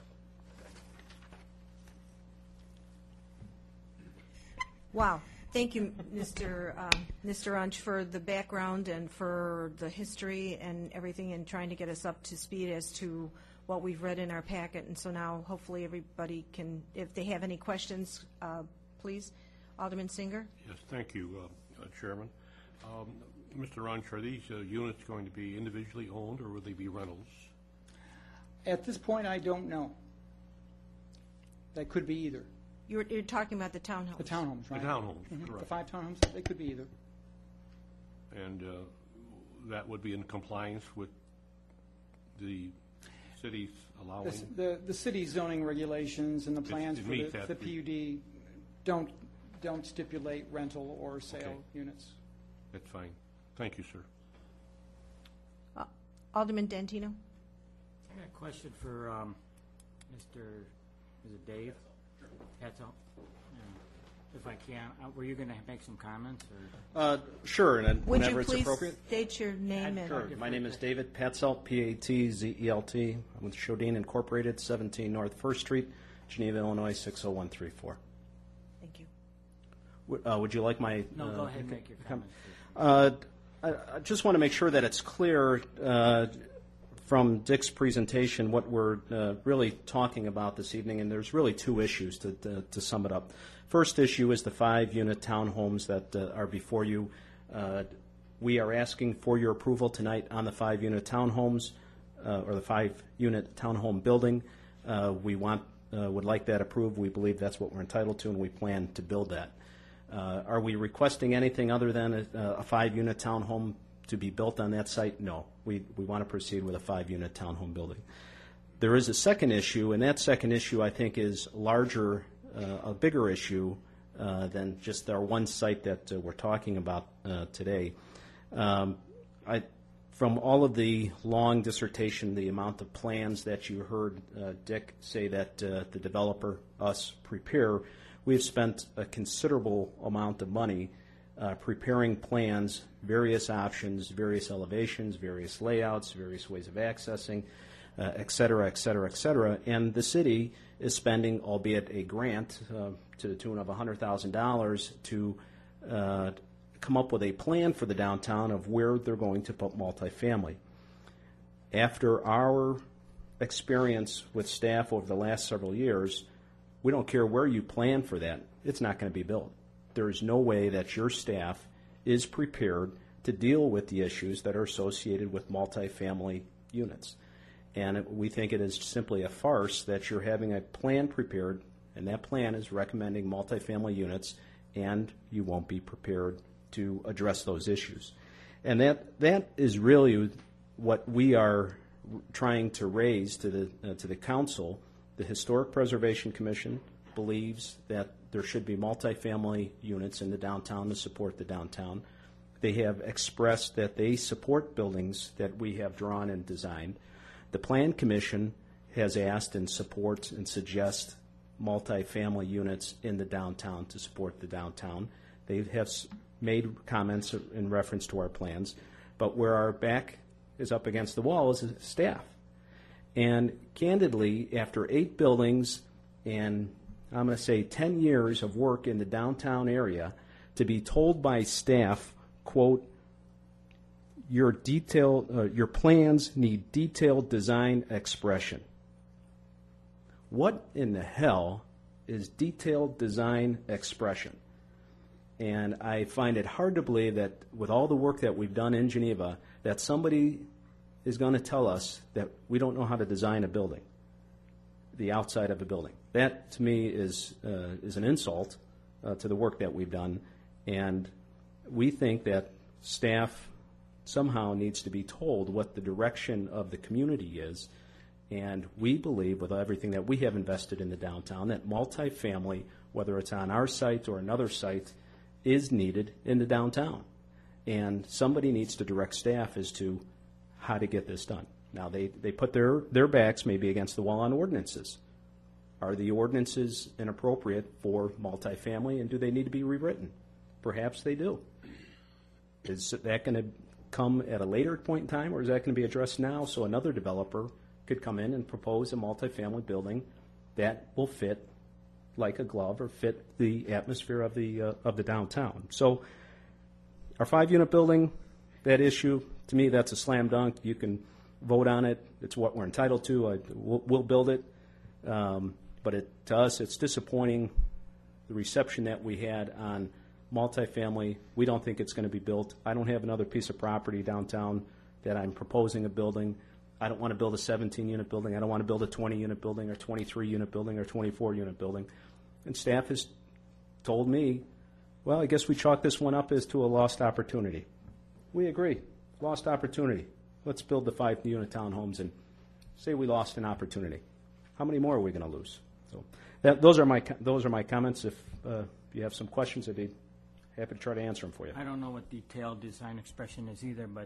Wow. Thank you, Mr. Unch, for the background and for the history and everything and trying to get us up to speed as to what we've read in our packet. And so now hopefully everybody can, if they have any questions, please. Alderman Singer? Yes, thank you, Chairman. Mr. Runch, are these units going to be individually owned or will they be rentals? At this point, I don't know. That could be either. You're talking about the townhomes. The townhomes, right? The townhomes, The correct. 5 townhomes, they could be either. And that would be in compliance with the city's allowing? The city zoning regulations and the plans for meet the that. PUD don't stipulate rental or sale Okay. units. That's fine. Thank you, sir. Alderman Dantino? I got a question for Mr. Is it Dave? That's all. if I can, were you going to make some comments? Or? Sure, and Would whenever you it's please appropriate. state your name and... Sure. My name is David Patzelt, P-A-T-Z-E-L-T. I'm with Shodine Incorporated, 17 North 1st Street, Geneva, Illinois, 60134. Thank you. Would you like my... No, go ahead and make your comments. I just want to make sure that it's clear from Dick's presentation what we're really talking about this evening, and there's really two issues to sum it up. First issue is the 5-unit townhomes that are before you. We are asking for your approval tonight on the 5-unit townhomes, or the 5-unit townhome building. We would like that approved. We believe that's what we're entitled to, and we plan to build that. Are we requesting anything other than a 5-unit townhome to be built on that site? No. We want to proceed with a 5-unit townhome building. There is a second issue, and that second issue I think is larger, a bigger issue than just our one site that we're talking about today. From all of the long dissertation, the amount of plans that you heard Dick say that the developer, us, prepare, we've spent a considerable amount of money preparing plans, various options, various elevations, various layouts, various ways of accessing, et cetera, et cetera, et cetera. And the city is spending, albeit a grant to the tune of $100,000 to come up with a plan for the downtown of where they're going to put multifamily. After our experience with staff over the last several years, we don't care where you plan for that, it's not going to be built. There is no way that your staff is prepared to deal with the issues that are associated with multifamily units. And we think it is simply a farce that you're having a plan prepared, and that plan is recommending multifamily units, and you won't be prepared to address those issues. And that is really what we are trying to raise to the council. The Historic Preservation Commission believes that there should be multifamily units in the downtown to support the downtown. They have expressed that they support buildings that we have drawn and designed. The Plan Commission has asked and supports and suggests multifamily units in the downtown to support the downtown. They have made comments in reference to our plans, but where our back is up against the wall is staff. And candidly, after 8 buildings and I'm going to say 10 years of work in the downtown area, to be told by staff, quote, your plans need detailed design expression. What in the hell is detailed design expression? And I find it hard to believe that with all the work that we've done in Geneva, that somebody is going to tell us that we don't know how to design a building, the outside of a building. That, to me, is an insult to the work that we've done, and we think that staff somehow needs to be told what the direction of the community is, and we believe, with everything that we have invested in the downtown, that multifamily, whether it's on our site or another site, is needed in the downtown. And somebody needs to direct staff as to how to get this done. Now, they put their backs maybe against the wall on ordinances. Are the ordinances inappropriate for multifamily, and do they need to be rewritten? Perhaps they do. Is that going to come at a later point in time, or is that going to be addressed now so another developer could come in and propose a multifamily building that will fit like a glove or fit the atmosphere of the downtown? So our 5-unit building, that issue, to me, that's a slam dunk. You can vote on it. It's what we're entitled to. We'll build it. But to us, it's disappointing, the reception that we had on multifamily. We don't think it's going to be built. I don't have another piece of property downtown that I'm proposing a building. I don't want to build a 17-unit building. I don't want to build a 20-unit building or 23-unit building or 24-unit building. And staff has told me, well, I guess we chalk this one up as to a lost opportunity. We agree. Lost opportunity. Let's build the 5-unit townhomes and say we lost an opportunity. How many more are we going to lose? So those are my comments. If you have some questions, I'd be happy to try to answer them for you. I don't know what detailed design expression is either, but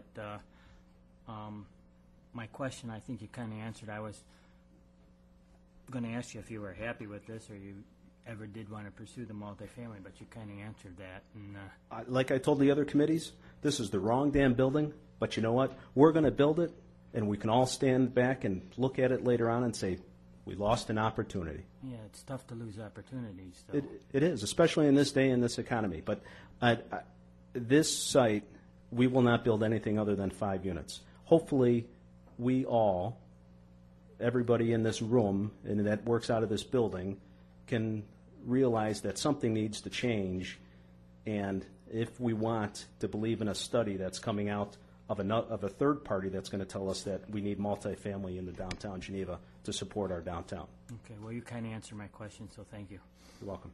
my question, I think you kind of answered. I was going to ask you if you were happy with this, or ever did want to pursue the multifamily, but you kind of answered that. And Like I told the other committees, this is the wrong damn building, but you know what? We're going to build it, and we can all stand back and look at it later on and say, we lost an opportunity. yeah, it's tough to lose opportunities. So. It is, especially in this day and this economy. But this site, we will not build anything other than 5 units. Hopefully, we all, everybody in this room and that works out of this building, can realize that something needs to change. And if we want to believe in a study that's coming out of a third party that's going to tell us that we need multifamily in the downtown Geneva to support our downtown. Okay, well, you kind of answered my question, so thank you. You're welcome.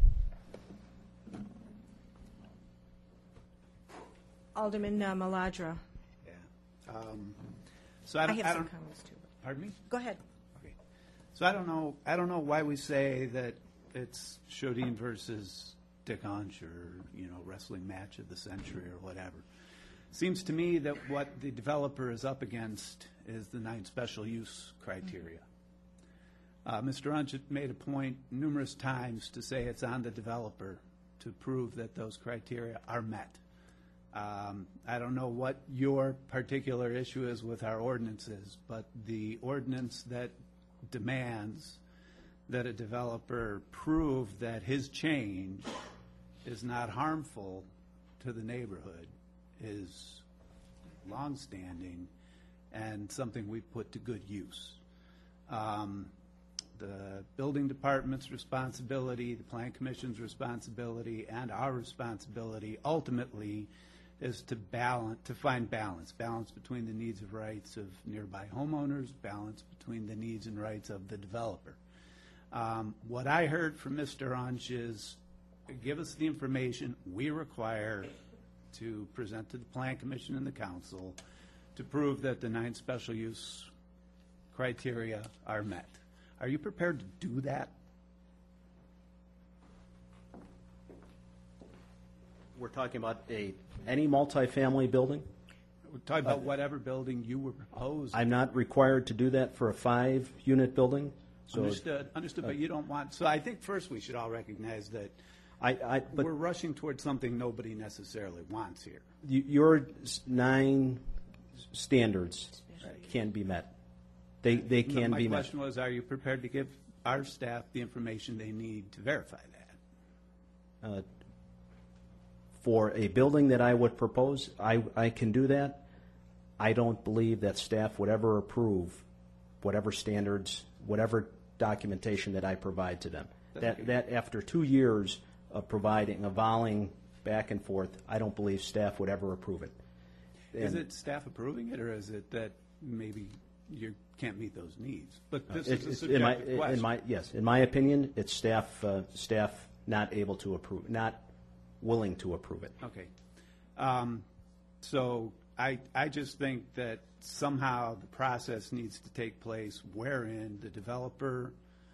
Alderman Maladra. Yeah. So I I don't, have I some don't, comments too. pardon me? Go ahead. Okay. So I don't know why we say that it's Chaudine versus Dick Unch or, wrestling match of the century or whatever. Seems to me that what the developer is up against is the 9 special use criteria. Mr. Unch made a point numerous times to say it's on the developer to prove that those criteria are met. I don't know what your particular issue is with our ordinances, but the ordinance that demands that a developer prove that his change is not harmful to the neighborhood is longstanding and something we've put to good use. The building department's responsibility, the plan commission's responsibility, and our responsibility ultimately is to find balance between the needs and rights of nearby homeowners, balance between the needs and rights of the developer. What I heard from Mr. Unch is, give us the information we require to present to the plan commission and the council to prove that the 9 special use criteria are met. Are you prepared to do that? We're talking about any multifamily building. We're talking about whatever building you were proposing. I'm not required to do that for a 5-unit building. So Understood, but you don't want, so I think first we should all recognize that but we're rushing towards something nobody necessarily wants here. your 9 standards can be met. They can My be met. question was, are you prepared to give our staff the information they need to verify that? For a building that I would propose, I can do that. I don't believe that staff would ever approve whatever standards, whatever documentation that I provide to them. That after 2 years of providing, volleying back and forth, I don't believe staff would ever approve it. Is it staff approving it, or is it that maybe you can't meet those needs? But this is a subjective question. In my opinion, it's staff not able to approve, not willing to approve it. Okay. So I just think that somehow the process needs to take place wherein the developer,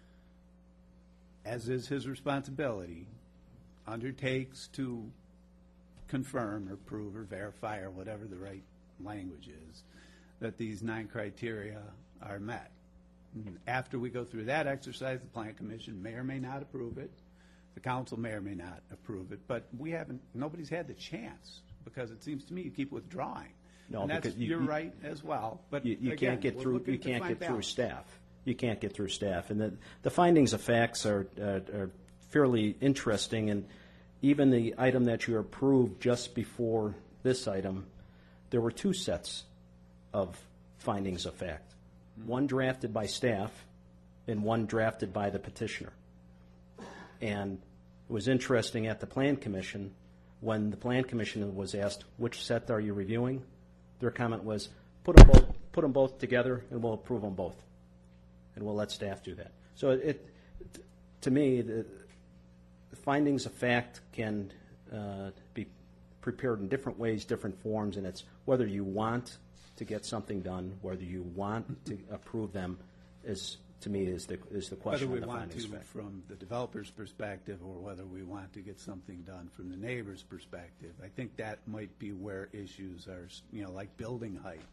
as is his responsibility, undertakes to confirm or prove or verify or whatever the right language is, that these 9 criteria are met. And after we go through that exercise, the Plan Commission may or may not approve it. The council may or may not approve it, but nobody's had the chance, because it seems to me you keep withdrawing. No, and because you're right as well. But you again, can't get we're through. looking You to can't find get through balance. staff. You can't get through staff, and the findings of facts are fairly interesting. And even the item that you approved just before this item, there were 2 sets of findings of fact. One drafted by staff, and one drafted by the petitioner. And it was interesting at the Plan Commission, when the Plan Commission was asked, which set are you reviewing? Their comment was, put them both together and we'll approve them both. And we'll let staff do that. So to me, the findings of fact can be prepared in different ways, different forms, and it's whether you want to get something done, whether you want to approve them, to me is the question. Whether we on the want findings to of fact. from the developer's perspective, or whether we want to get something done from the neighbor's perspective. I think that might be where issues are, like building height.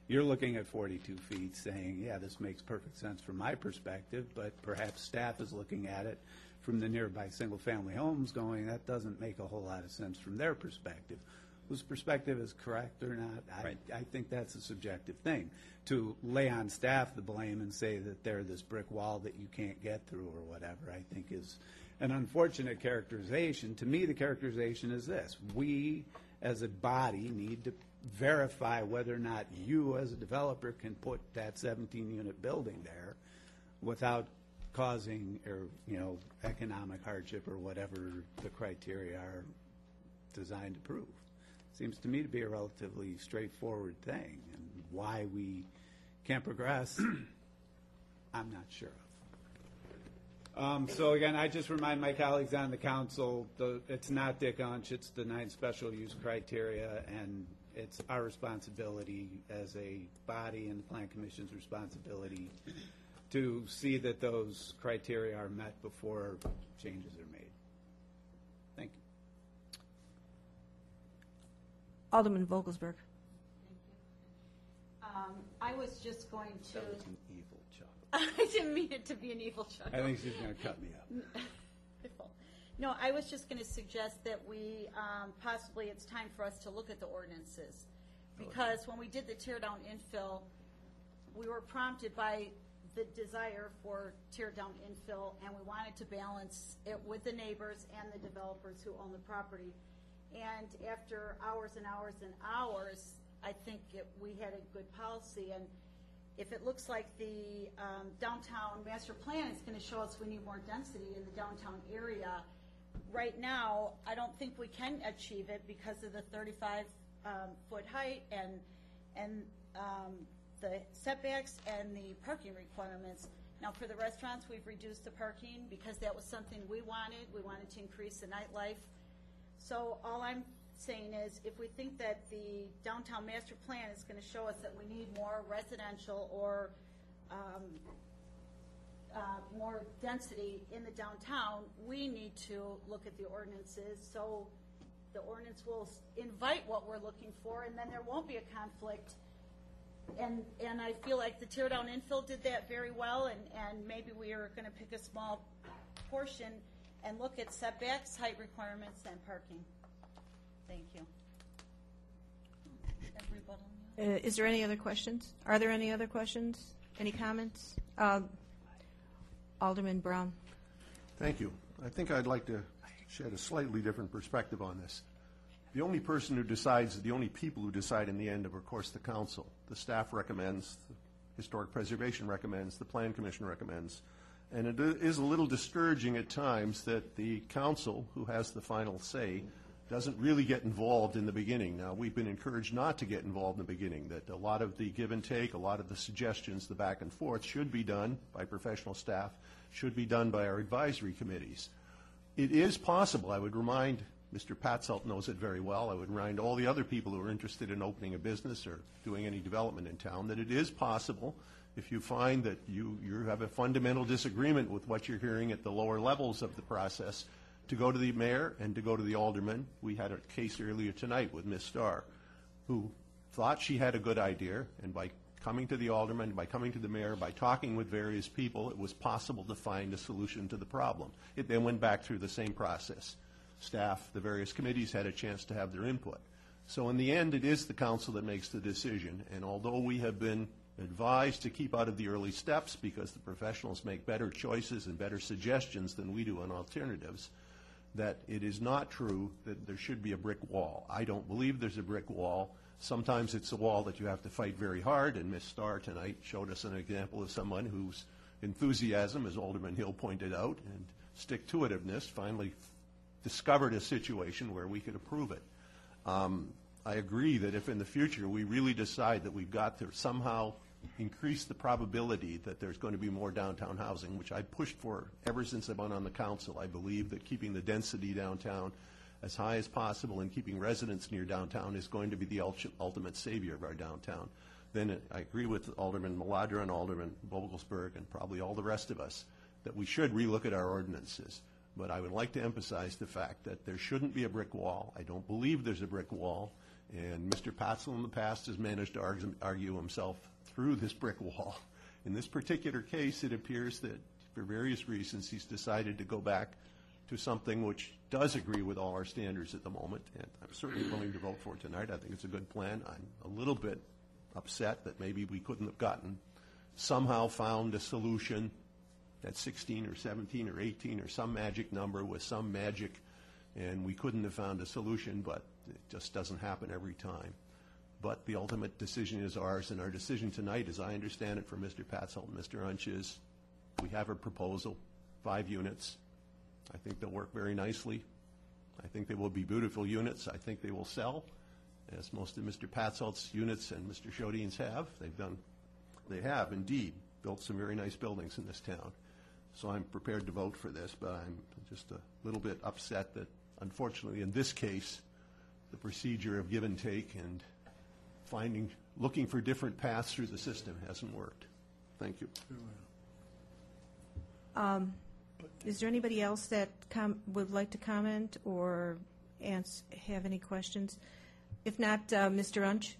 You're looking at 42 feet saying, yeah, this makes perfect sense from my perspective, but perhaps staff is looking at it from the nearby single-family homes going, that doesn't make a whole lot of sense from their perspective. Whose perspective is correct or not, I think that's a subjective thing. To lay on staff the blame and say that they're this brick wall that you can't get through or whatever, I think is an unfortunate characterization. To me, the characterization is this. We, as a body, need to verify whether or not you, as a developer, can put that 17-unit building there without causing economic hardship or whatever the criteria are designed to prove. Seems to me to be a relatively straightforward thing, and why we can't progress, I'm not sure of. So again, I just remind my colleagues on the council, it's not Dick Unch, it's the 9 special use criteria, and it's our responsibility as a body and the Plan Commission's responsibility to see that those criteria are met before changes are made. Thank you. Alderman Vogelsberg. I was just going to. That was an evil chuckle. I didn't mean it to be an evil chuckle. I think she's going to cut me up. No, I was just going to suggest that we possibly it's time for us to look at the ordinances, because when we did the tear down infill, we were prompted by the desire for tear down infill, and we wanted to balance it with the neighbors and the developers who own the property. And after hours and hours and hours, I think we had a good policy. And if it looks like the downtown master plan is going to show us we need more density in the downtown area, right now I don't think we can achieve it because of the 35-foot height and the setbacks and the parking requirements. Now for the restaurants, we've reduced the parking because that was something we wanted. We wanted to increase the nightlife. So all I'm saying is if we think that the downtown master plan is going to show us that we need more residential or more density in the downtown, we need to look at the ordinances so the ordinance will invite what we're looking for, and then there won't be a conflict. And I feel like the tear down infill did that very well, and maybe we are going to pick a small portion and look at setbacks, height requirements, and parking. Thank you. Is there any other questions? Are there any other questions? Any comments? Alderman Brown. Thank you. I think I'd like to shed a slightly different perspective on this. The only person who decides, the only people who decide in the end are, of course, the council. The staff recommends, the Historic Preservation recommends, the Plan Commission recommends. And it is a little discouraging at times that the council, who has the final say, doesn't really get involved in the beginning. Now, we've been encouraged not to get involved in the beginning, that a lot of the give and take, a lot of the suggestions, the back and forth, should be done by professional staff, should be done by our advisory committees. It is possible, I would remind, Mr. Patzelt knows it very well, I would remind all the other people who are interested in opening a business or doing any development in town, that it is possible, if you find that you have a fundamental disagreement with what you're hearing at the lower levels of the process, to go to the mayor and to go to the alderman. We had a case earlier tonight with Ms. Starr, who thought she had a good idea, and by coming to the alderman, by coming to the mayor, by talking with various people, it was possible to find a solution to the problem. It then went back through the same process. Staff, the various committees had a chance to have their input. So in the end, it is the council that makes the decision, and although we have been advised to keep out of the early steps because the professionals make better choices and better suggestions than we do on alternatives, that it is not true that there should be a brick wall. I don't believe there's a brick wall. Sometimes it's a wall that you have to fight very hard, and Ms. Starr tonight showed us an example of someone whose enthusiasm, as Alderman Hill pointed out, and stick-to-itiveness finally discovered a situation where we could approve it. I agree that if in the future we really decide that we've got to somehow increase the probability that there's going to be more downtown housing, which I pushed for ever since I've been on the council. I believe that keeping the density downtown as high as possible and keeping residents near downtown is going to be the ultimate savior of our downtown. Then I agree with Alderman Maladra and Alderman Vogelsberg and probably all the rest of us that we should relook at our ordinances. But I would like to emphasize the fact that there shouldn't be a brick wall. I don't believe there's a brick wall. And Mr. Patzel in the past has managed to argue himself through this brick wall. In this particular case, it appears that for various reasons he's decided to go back to something which does agree with all our standards at the moment, and I'm certainly willing to vote for it tonight. I think it's a good plan. I'm a little bit upset that maybe we couldn't have somehow found a solution at 16 or 17 or 18 or some magic number with some magic, and we couldn't have found a solution, but it just doesn't happen every time. But the ultimate decision is ours, and our decision tonight, as I understand it from Mr. Patzel and Mr. Unch, is we have a proposal, 5 units. I think they'll work very nicely. I think they will be beautiful units. I think they will sell, as most of Mr. Patzel's units and Mr. Shodine's have. They have indeed built some very nice buildings in this town. So I'm prepared to vote for this, but I'm just a little bit upset that, unfortunately, in this case, the procedure of give and take and looking for different paths through the system hasn't worked. Thank you. Is there anybody else that would like to comment or have any questions? If not, Mr. Unch?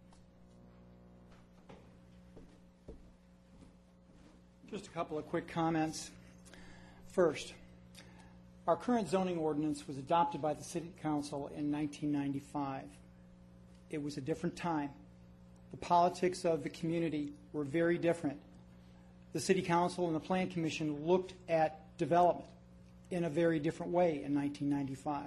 Just a couple of quick comments. First, our current zoning ordinance was adopted by the City Council in 1995. It was a different time. The politics of the community were very different. The City Council and the Plan Commission looked at development in a very different way in 1995.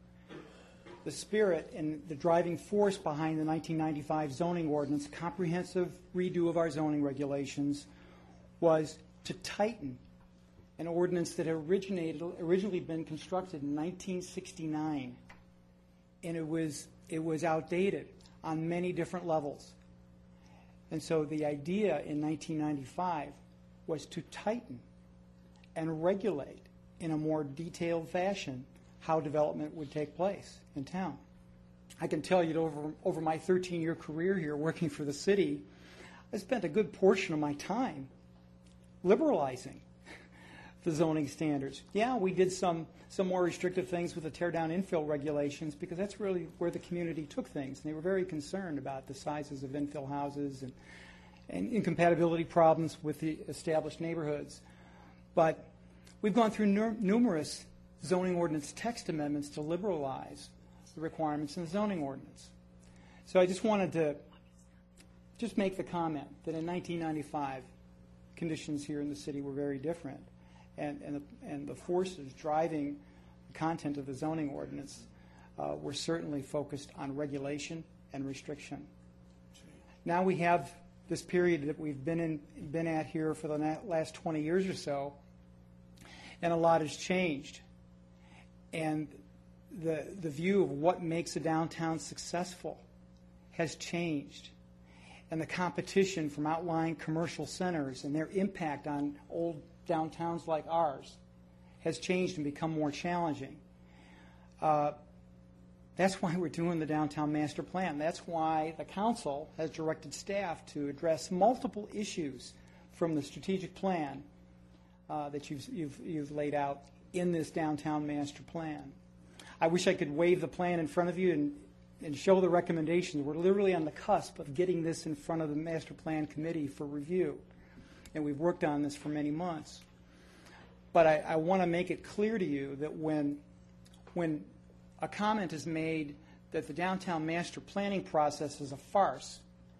The spirit and the driving force behind the 1995 zoning ordinance, comprehensive redo of our zoning regulations, was to tighten an ordinance that had originally been constructed in 1969, and it was outdated on many different levels. And so the idea in 1995 was to tighten and regulate in a more detailed fashion how development would take place in town. I can tell you that over my 13-year career here working for the city, I spent a good portion of my time liberalizing the zoning standards. Yeah, we did some more restrictive things with the tear-down infill regulations because that's really where the community took things. And they were very concerned about the sizes of infill houses and incompatibility problems with the established neighborhoods. But we've gone through numerous zoning ordinance text amendments to liberalize the requirements in the zoning ordinance. So I just wanted to just make the comment that in 1995, conditions here in the city were very different. And the forces driving the content of the zoning ordinance were certainly focused on regulation and restriction. Now we have this period that we've been at here for the last 20 years or so, and a lot has changed. And the view of what makes a downtown successful has changed. And the competition from outlying commercial centers and their impact on old downtowns like ours has changed and become more challenging. That's why we're doing the downtown master plan. That's why the council has directed staff to address multiple issues from the strategic plan that you've laid out in this downtown master plan. I wish I could wave the plan in front of you and show the recommendations. We're literally on the cusp of getting this in front of the master plan committee for review. And we've worked on this for many months. But I want to make it clear to you that when a comment is made that the downtown master planning process is a farce,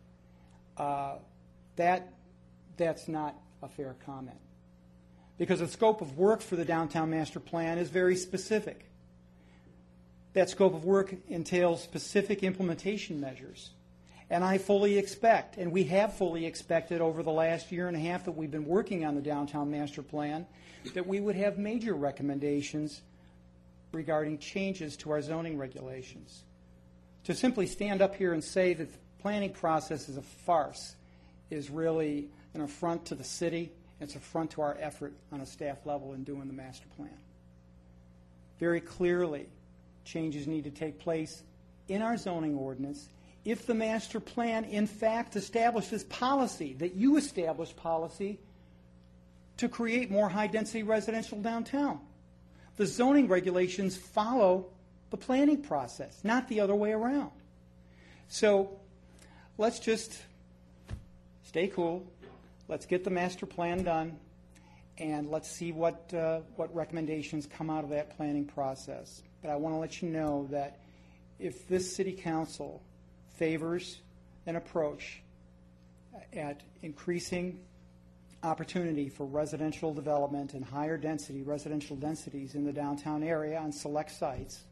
that's not a fair comment. Because the scope of work for the downtown master plan is very specific. That scope of work entails specific implementation measures. And I fully expect, and we have fully expected over the last year and a half that we've been working on the downtown master plan, that we would have major recommendations regarding changes to our zoning regulations. To simply stand up here and say that the planning process is a farce is really an affront to the city. It's an affront to our effort on a staff level in doing the master plan. Very clearly, changes need to take place in our zoning ordinance if the master plan, in fact, establishes policy, that you establish policy to create more high-density residential downtown. The zoning regulations follow the planning process, not the other way around. So let's just stay cool. Let's get the master plan done, and let's see what recommendations come out of that planning process. But I want to let you know that if this city council favors an approach at increasing opportunity for residential development and higher density residential densities in the downtown area on select sites,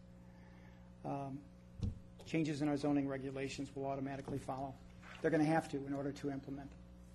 changes in our zoning regulations will automatically follow. They're going to have to in order to implement.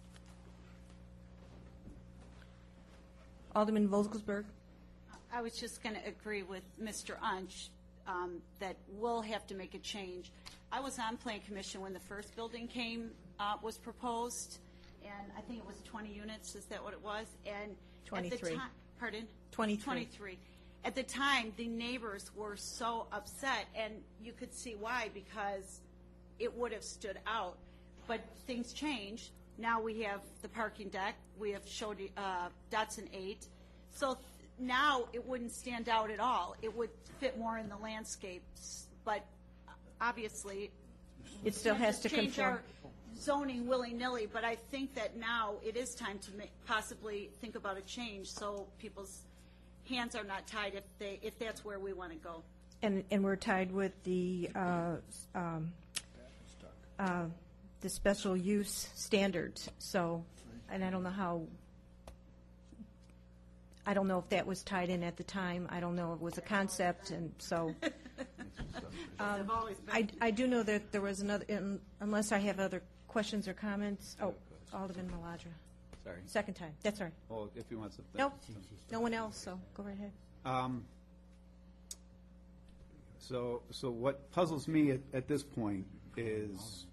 Alderman Vogelsberg. I was just going to agree with Mr. Unch that we'll have to make a change. I was on Plan Commission when the first building was proposed, and I think it was 20 units. Is that what it was? And 23. At the time, pardon? 23. 23. At the time, the neighbors were so upset, and you could see why, because it would have stood out. But things change. Now we have the parking deck. We have Dotson 8. So now it wouldn't stand out at all. It would fit more in the landscape. But obviously, It still has to change conform. our zoning willy-nilly. But I think that now it is time to possibly think about a change so people's hands are not tied if that's where we want to go. And we're tied with the special use standards. So, and I don't know if that was tied in at the time. I don't know if it was a concept, and so. I do know that there was another, unless I have other questions or comments. Oh, Alderman Maladra. Sorry. Second time. That's all right. Oh, if you want something. Nope, no one else, so go right ahead. So what puzzles me at this point is,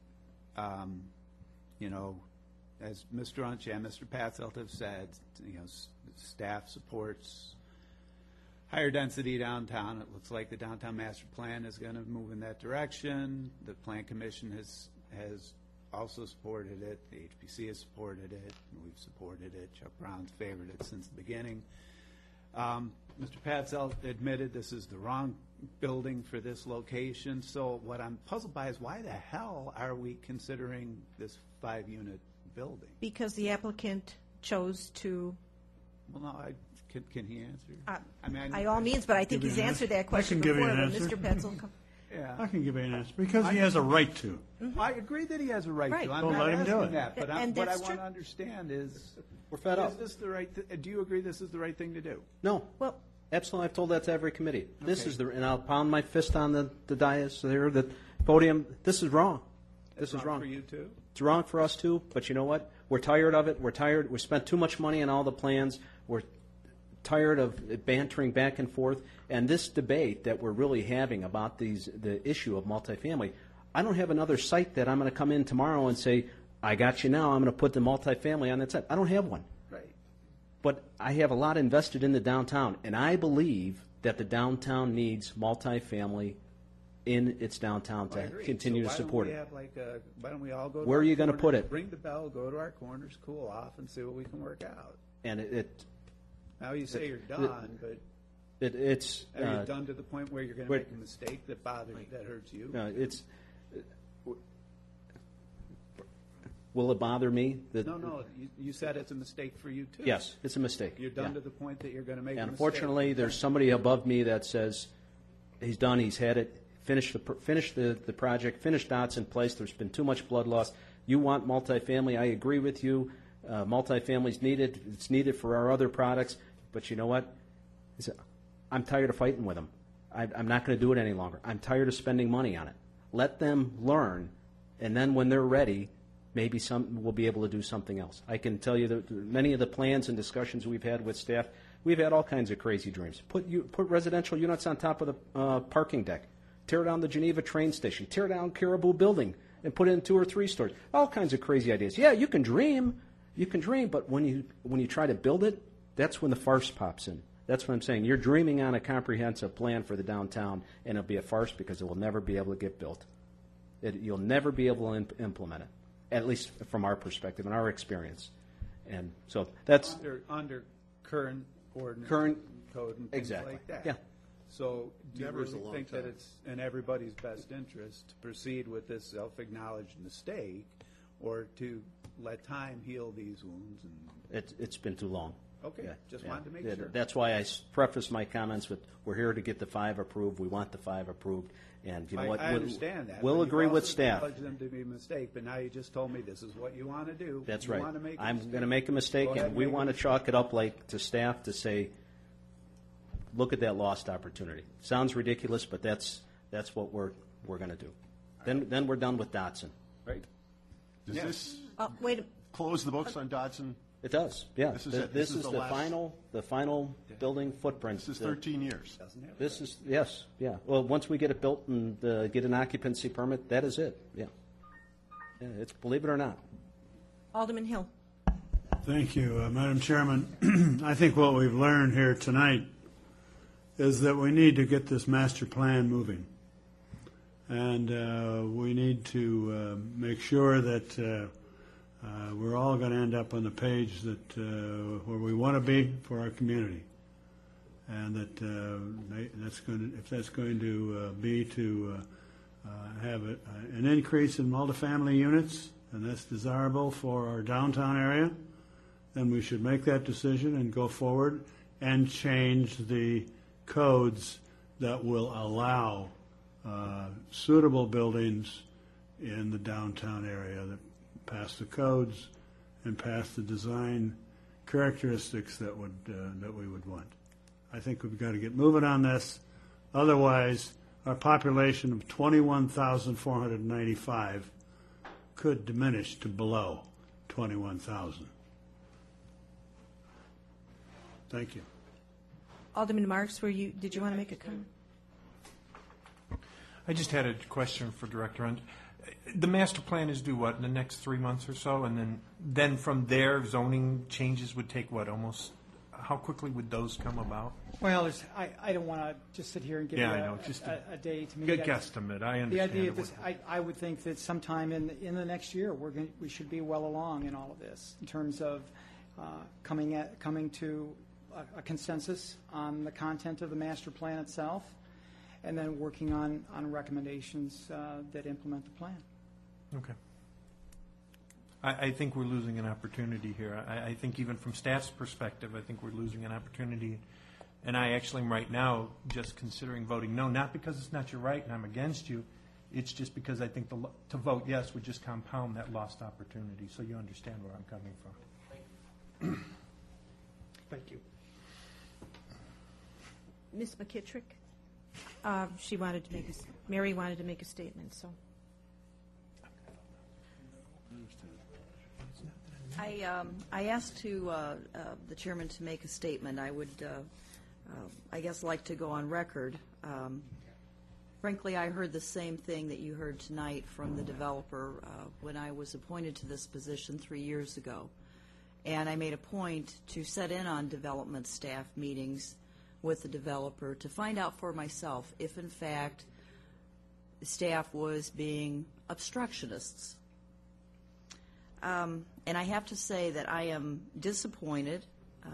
as Mr. Unch and Mr. Patzelt have said, staff supports higher density downtown. It looks like the downtown master plan is going to move in that direction. The Plan Commission has also supported it. The HPC has supported it. We've supported it. Chuck Brown's favored it since the beginning. Mr. Patzelt admitted this is the wrong building for this location. So what I'm puzzled by is why the hell are we considering this 5-unit building? Because the applicant chose to. Well, no, can he answer? By all means, but I think he's answered that question give you before. an But answer. Mr. Petzel. Yeah. I can give you an answer, because he has a right to. I agree that he has a right Right. to. I'm Well, not let him do asking it. that, but And what I that's want true. to understand is, We're fed up. is this the right? Do you agree this is the right thing to do? No. Well, Absolutely, I've told that to every committee. This Okay. is and I'll pound my fist on the dais there, the podium. This is wrong. This is wrong. for you too. It's wrong for us too, but you know what? We're tired of it. We're tired. We spent too much money on all the plans. We're tired of bantering back and forth. And this debate that we're really having about the issue of multifamily, I don't have another site that I'm going to come in tomorrow and say, I got you now, I'm going to put the multifamily on that site. I don't have one. Right. But I have a lot invested in the downtown, and I believe that the downtown needs multifamily in its downtown I to agree. continue So to support why it. don't we have why don't we all go? To Where our are you gonna corners, put it? Ring the bell, go to our corners, cool off, and see what we can work out. And Now you say you're done, but it's are you done to the point where you're going to wait. make a mistake that hurts you? it's. Will it bother me? That, No. You said it's a mistake for you too. Yes, it's a mistake. You're done Yeah. to the point that you're going to make And a mistake. unfortunately, there's somebody above me that says he's done, he's had it, finished the project, finished dots in place. There's been too much blood loss. You want multifamily? I agree with you. Multifamily's needed. It's needed for our other products. But you know what? I'm tired of fighting with them. I'm not going to do it any longer. I'm tired of spending money on it. Let them learn, and then when they're ready, maybe we'll be able to do something else. I can tell you that many of the plans and discussions we've had with staff, we've had all kinds of crazy dreams. Put residential units on top of the parking deck. Tear down the Geneva train station. Tear down Caribou Building and put in 2 or 3 stores. All kinds of crazy ideas. Yeah, you can dream. You can dream, but when you try to build it, that's when the farce pops in. That's what I'm saying. You're dreaming on a comprehensive plan for the downtown, and it'll be a farce because it will never be able to get built. You'll never be able to implement it, at least from our perspective and our experience. And so that's under current ordinance, Current- code, and things exactly. like that. Yeah. So do you Never is a really long think that time. it's in everybody's best interest to proceed with this self-acknowledged mistake, or to let time heal these wounds? And It's been too long. Okay, Yeah, just yeah. wanted to make Yeah, sure. That's why I prefaced my comments with, we're here to get the 5 approved, we want the 5 approved, and you know what? I understand that. We'll but agree you with also staff. acknowledged them to be a mistake, but now you just told me this is what you want to do. That's You right. want to make a I'm mistake. going to make a mistake, Go ahead and we make a want to mistake. chalk it up like to staff to say, look at that lost opportunity. Sounds ridiculous, but that's what we're going to do. Then we're done with Dotson. Right. Does this Wait, close the books on Dodson? It does, yeah. This is it. This This is is the the last- final building footprint. This is 13 years. This is, yes, yeah. Well, once we get it built and get an occupancy permit, that is it, yeah. Yeah, it's, believe it or not. Alderman Hill. Thank you, Madam Chairman. I think what we've learned here tonight is that we need to get this master plan moving. And we need to make sure that we're all going to end up on the page that where we want to be for our community. And that that's going to, if that's going to be to have an increase in multifamily units, and that's desirable for our downtown area, then we should make that decision and go forward and change the codes that will allow suitable buildings in the downtown area that pass the codes and pass the design characteristics that we would want. I think we've got to get moving on this. Otherwise, our population of 21,495 could diminish to below 21,000. Thank you. Alderman Marks, did you want to make a comment? I just had a question for Director Hunt. The master plan is due, what, in the next 3 months or so? And then from there, zoning changes would take, what, almost, how quickly would those come about? Well, I don't want to just sit here and give Yeah, I you know, just a day to me. Good guesstimate, I understand. The idea it of this, I would think that sometime in the next year, we should be well along in all of this in terms of coming to a consensus on the content of the master plan itself, and then working on recommendations that implement the plan. Okay. I think we're losing an opportunity here. I think even from staff's perspective, I think we're losing an opportunity. And I actually am right now just considering voting no, not because it's not your right and I'm against you. It's just because I think to vote yes would just compound that lost opportunity. So you understand where I'm coming from. Thank you. Ms. McKittrick? Mary wanted to make a statement, so. I asked the chairman to make a statement. I would, I guess, like to go on record. Frankly, I heard the same thing that you heard tonight from the developer when I was appointed to this position 3 years ago. And I made a point to set in on development staff meetings with the developer to find out for myself if, in fact, staff was being obstructionists. And I have to say that I am disappointed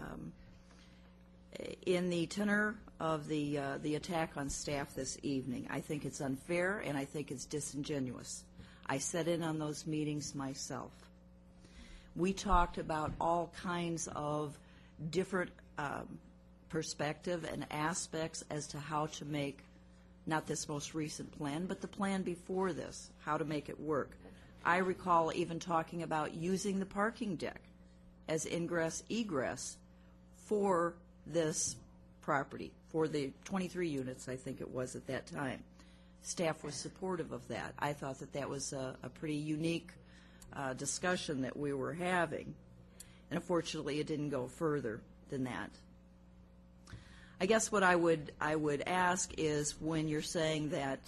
in the tenor of the attack on staff this evening. I think it's unfair and I think it's disingenuous. I sat in on those meetings myself. We talked about all kinds of different perspective and aspects as to how to make, not this most recent plan, but the plan before this, how to make it work. I recall even talking about using the parking deck as ingress-egress for this property, for the 23 units, I think it was at that time. Staff was supportive of that. I thought that that was a pretty unique discussion that we were having. And unfortunately, it didn't go further than that. I guess what I would ask is when you're saying that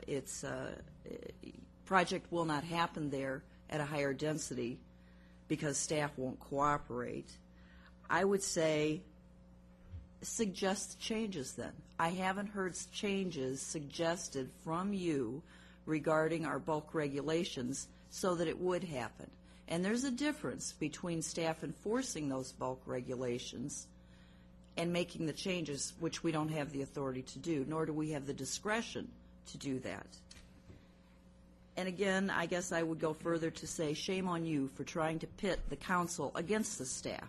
project will not happen there at a higher density because staff won't cooperate, I would say suggest changes then. I haven't heard changes suggested from you regarding our bulk regulations so that it would happen. And there's a difference between staff enforcing those bulk regulations and making the changes, which we don't have the authority to do, nor do we have the discretion to do that. And again, I guess I would go further to say shame on you for trying to pit the council against the staff,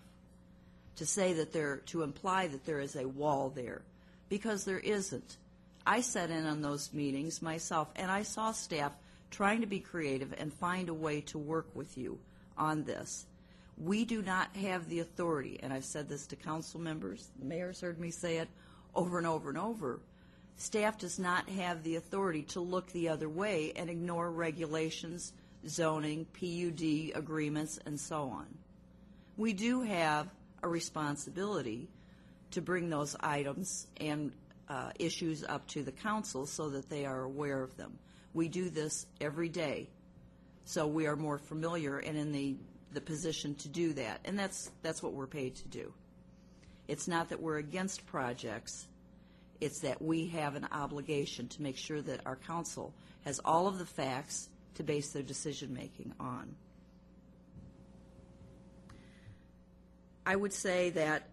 to imply that there is a wall there, because there isn't. I sat in on those meetings myself, and I saw staff trying to be creative and find a way to work with you on this. We do not have the authority, and I've said this to council members, the mayor's heard me say it over and over and over. Staff does not have the authority to look the other way and ignore regulations, zoning, PUD agreements, and so on. We do have a responsibility to bring those items and issues up to the council so that they are aware of them. We do this every day, so we are more familiar and in the position to do that, and that's what we're paid to do. It's not that we're against projects. It's that we have an obligation to make sure that our council has all of the facts to base their decision-making on. I would say that,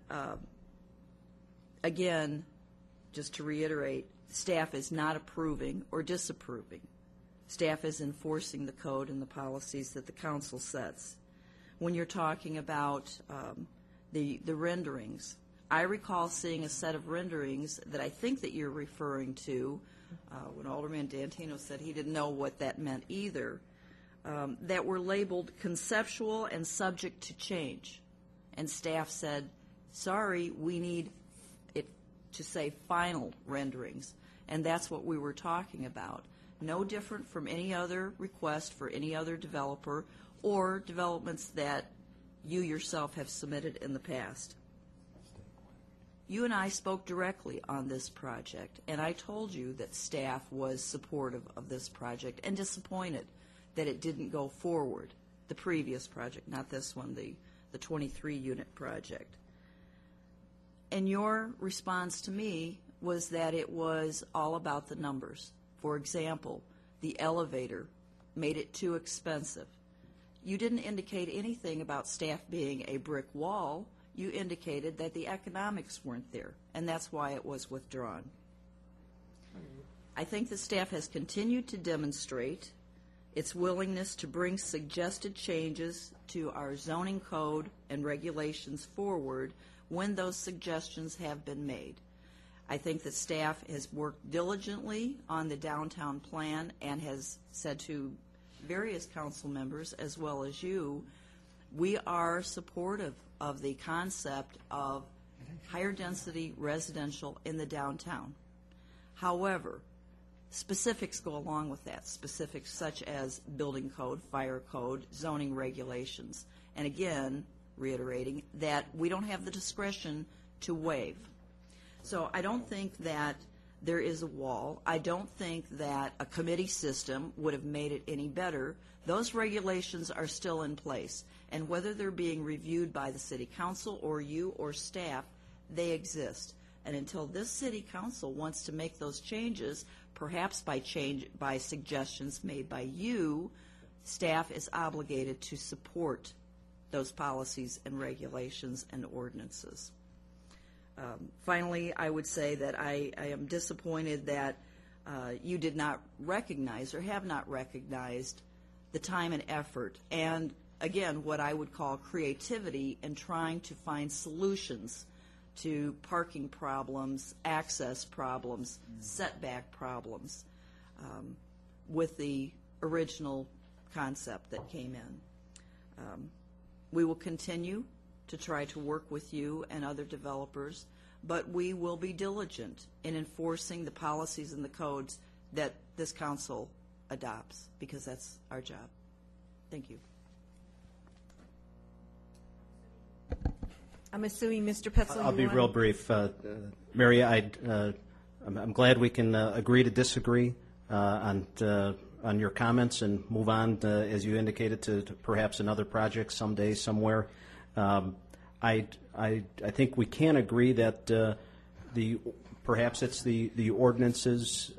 again, just to reiterate, staff is not approving or disapproving. Staff is enforcing the code and the policies that the council sets. When you're talking about the renderings, I recall seeing a set of renderings that I think that you're referring to when Alderman Dantino said he didn't know what that meant either, that were labeled conceptual and subject to change. And staff said, sorry, we need it to say final renderings. And that's what we were talking about. No different from any other request for any other developer or developments that you yourself have submitted in the past. You and I spoke directly on this project, and I told you that staff was supportive of this project and disappointed that it didn't go forward, the previous project, not this one, the 23-unit project. And your response to me was that it was all about the numbers. For example, the elevator made it too expensive. You didn't indicate anything about staff being a brick wall. You indicated that the economics weren't there, and that's why it was withdrawn. I think the staff has continued to demonstrate its willingness to bring suggested changes to our zoning code and regulations forward when those suggestions have been made. I think that staff has worked diligently on the downtown plan and has said to various council members as well as you, we are supportive of the concept of higher density residential in the downtown. However, specifics go along with that, specifics such as building code, fire code, zoning regulations, and again, reiterating that we don't have the discretion to waive. So I don't think that there is a wall. I don't think that a committee system would have made it any better. Those regulations are still in place, and whether they're being reviewed by the city council or you or staff, they exist. And until this city council wants to make those changes, perhaps by suggestions made by you, staff is obligated to support those policies and regulations and ordinances. Finally, I would say that I am disappointed that you did not recognize or have not recognized the time and effort and, again, what I would call creativity in trying to find solutions to parking problems, access problems, setback problems with the original concept that came in. We will continue to try to work with you and other developers, but we will be diligent in enforcing the policies and the codes that this council adopts, because that's our job. Thank you. I'm assuming Mr. Petzel. I'll be real brief. Mary, I'm glad we can agree to disagree on your comments and move on, as you indicated, to perhaps another project someday, somewhere. I think we can agree that perhaps it's the ordinances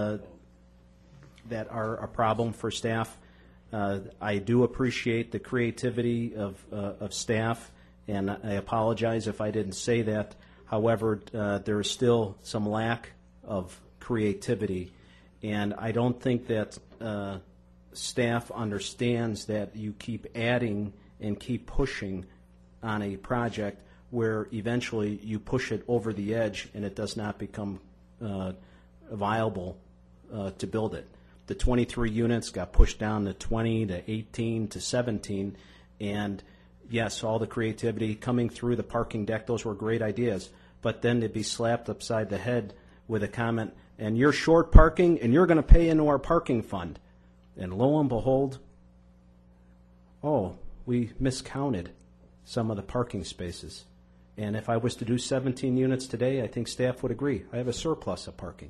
that are a problem for staff. I do appreciate the creativity of staff, and I apologize if I didn't say that. However, there is still some lack of creativity, and I don't think that staff understands that you keep adding and keep pushing on a project where eventually you push it over the edge and it does not become viable to build it. The 23 units got pushed down to 20 to 18 to 17, and yes, all the creativity coming through the parking deck, those were great ideas, but then to be slapped upside the head with a comment, and you're short parking and you're going to pay into our parking fund. And lo and behold, we miscounted some of the parking spaces. And if I was to do 17 units today, I think staff would agree. I have a surplus of parking.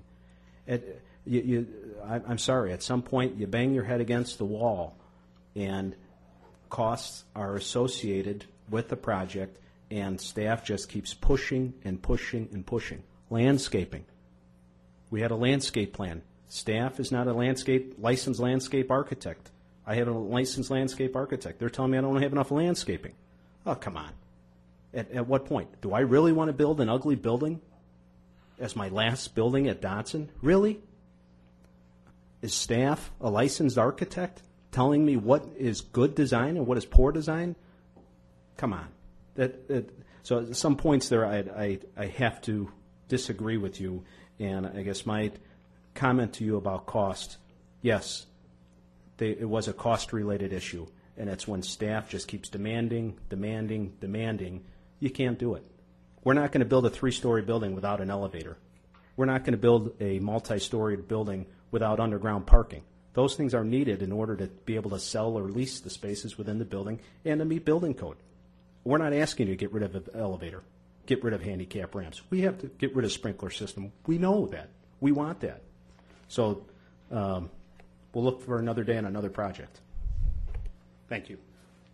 I'm sorry, at some point you bang your head against the wall and costs are associated with the project and staff just keeps pushing and pushing and pushing. Landscaping. We had a landscape plan. Staff is not a licensed landscape architect. I have a licensed landscape architect. They're telling me I don't have enough landscaping. Oh, come on. At what point? Do I really want to build an ugly building as my last building at Dotson? Really? Is staff a licensed architect telling me what is good design and what is poor design? Come on. So at some points there I have to disagree with you, and I guess my comment to you about cost, yes, it was a cost-related issue, and it's when staff just keeps demanding. You can't do it. We're not going to build a 3-story building without an elevator. We're not going to build a multi-storied building without underground parking. Those things are needed in order to be able to sell or lease the spaces within the building and to meet building code. We're not asking you to get rid of an elevator, get rid of handicap ramps. We have to get rid of sprinkler system. We know that. We want that. So we'll look for another day on another project. Thank you.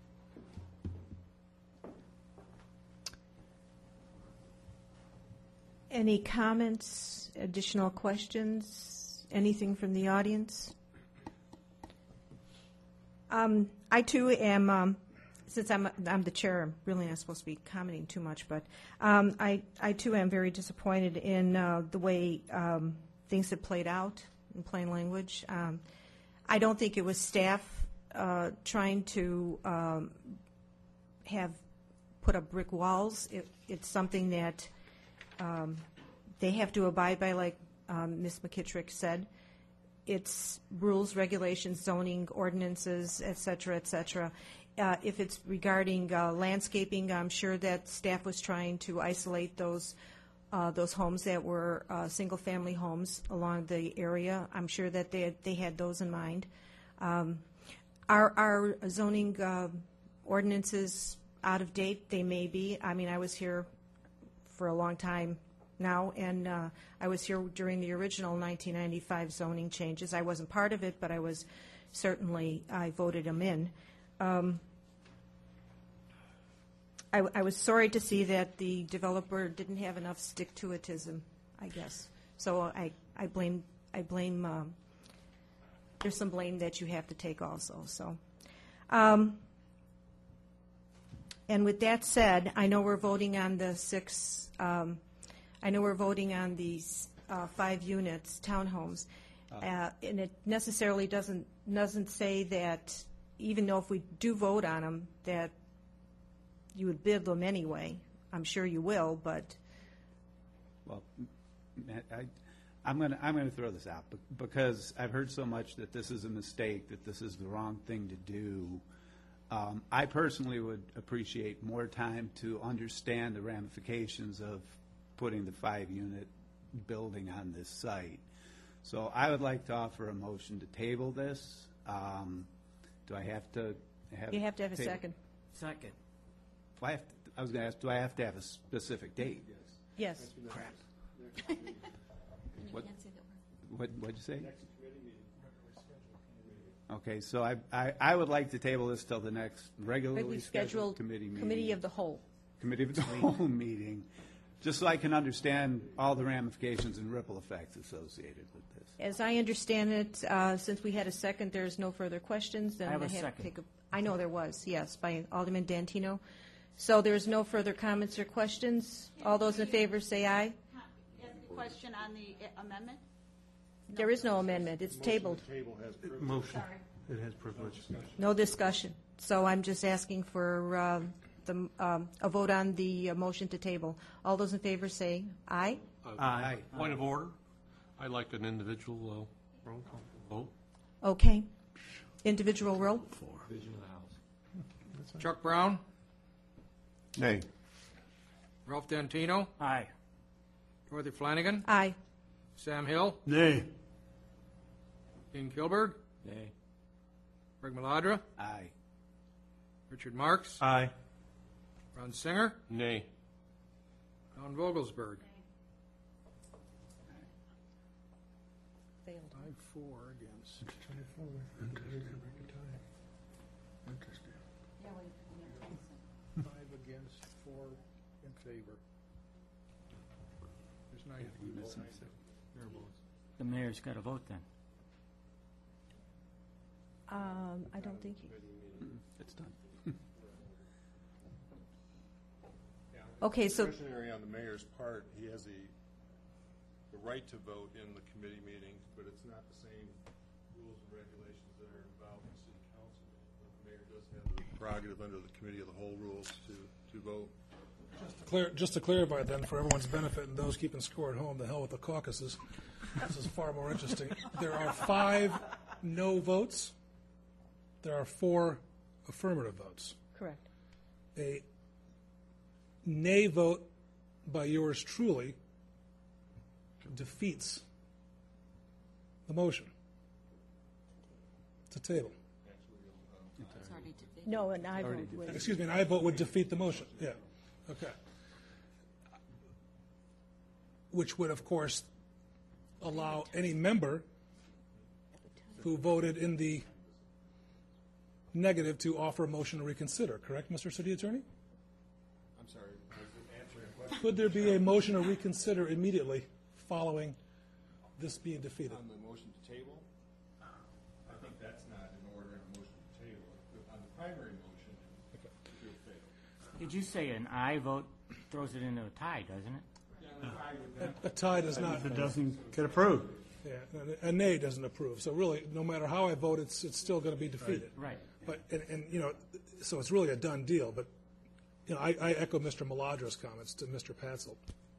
Any comments, additional questions, anything from the audience? I too am, since I'm the chair, I'm really not supposed to be commenting too much, but I too am very disappointed in the way things have played out, in plain language. I don't think it was staff trying to put up brick walls. It's something that they have to abide by, like Ms. McKittrick said. It's rules, regulations, zoning, ordinances, et cetera, et cetera. If it's regarding landscaping, I'm sure that staff was trying to isolate those homes that were single-family homes along the area. I'm sure that they had those in mind. Our zoning ordinances out of date? They may be. I mean, I was here for a long time now, and I was here during the original 1995 zoning changes. I wasn't part of it, but I voted them in. I was sorry to see that the developer didn't have enough stick-to-itism, I guess. So I blame. There's some blame that you have to take also. So, and with that said, I know we're voting on the 6. I know we're voting on these 5 units, townhomes, and it necessarily doesn't say that even though if we do vote on them that you would bid them anyway. I'm sure you will, but well, Matt, I'm going to throw this out because I've heard so much that this is a mistake, that this is the wrong thing to do. I personally would appreciate more time to understand the ramifications of putting the 5-unit building on this site. So I would like to offer a motion to table this. Do I have to have? You have to have a table? Second. Second. Well, I was going to ask, do I have to have a specific date? Yes. Crap. What'd you say? Okay, so I would like to table this till the next regularly scheduled committee meeting. Committee of the Whole. Committee of the Whole meeting, just so I can understand all the ramifications and ripple effects associated with this. As I understand it, since we had a second, there's no further questions. Then I have a to second. I know there was, yes, by Alderman Dantino. So there's no further comments or questions? All those in favor say aye. Any question on the amendment? There is no amendment. It's tabled. Motion. It has privilege. No discussion. So I'm just asking for a vote on the motion to table. All those in favor say aye. Aye. Point of order. I'd like an individual roll call vote. Okay. Individual roll. Chuck Brown, Nay. Ralph Dantino, Aye. Dorothy Flanagan, Aye. Sam Hill, Nay. Dean Kilberg, Nay. Greg Maladra, Aye. Richard Marks, Aye. Ron Singer, Nay. Don Vogelsberg. 5-4 against. Interesting. 5 against, 4 in favor. There's 9 people. The mayor's got to vote then. I don't think he... It's done. Okay, so... Discretionary on the mayor's part, he has the right to vote in the committee meetings, but it's not the same rules and regulations that are involved in city council. The mayor does have the prerogative under the committee of the whole rules to vote. Just to clarify then, for everyone's benefit and those keeping score at home, the hell with the caucuses. This is far more interesting. There are 5 no votes. There are 4 affirmative votes. Correct. A nay vote by yours truly defeats the motion. It's a table. No, an aye vote would. Excuse me, an aye vote would defeat the motion. Yeah. Okay. Which would, of course, allow any member who voted in the negative to offer a motion to reconsider. Correct, Mr. City Attorney? I'm sorry, I was answering a question. Could there be a motion to reconsider immediately following this being defeated? On the motion to table, I think that's not in order on a motion to table. On the primary motion, it will fail. Did you say an aye vote throws it into a tie, doesn't it? A tie does not. It doesn't get approved. Yeah, a nay doesn't approve. So really, no matter how I vote, it's still going to be defeated. Right. But and you know, so it's really a done deal. But you know, I echo Mr. Maladra's comments to Mr. Patzel.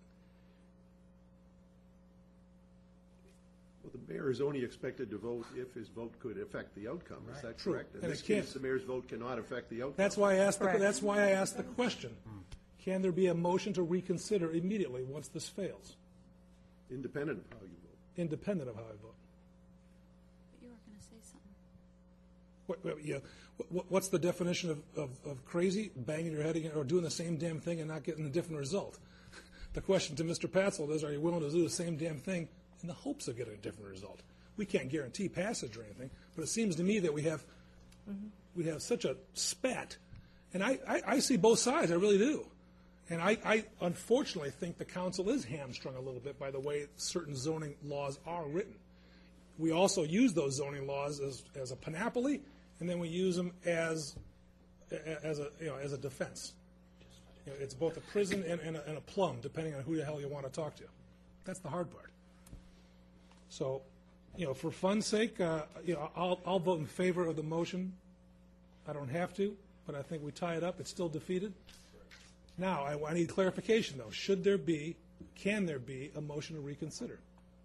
Well, the mayor is only expected to vote if his vote could affect the outcome. Is that True. correct? In And this it can't. case, the mayor's vote cannot affect the outcome. That's why I asked. Correct. That's why I asked the question. Can there be a motion to reconsider immediately once this fails, Independent of how you vote. independent of how I vote? You were going to say something. What's the definition of crazy? Banging your head against, or doing the same damn thing and not getting a different result? The question to Mr. Patzel is, are you willing to do the same damn thing in the hopes of getting a different result? We can't guarantee passage or anything, but it seems to me that we have such a spat. And I see both sides, I really do. And I unfortunately think the council is hamstrung a little bit by the way certain zoning laws are written. We also use those zoning laws as a panoply, and then we use them as a defense. You know, it's both a prison and a plum, depending on who the hell you want to talk to. That's the hard part. So, you know, for fun's sake, I'll vote in favor of the motion. I don't have to, but I think we tie it up. It's still defeated. Now, I need clarification, though. Can there be a motion to reconsider?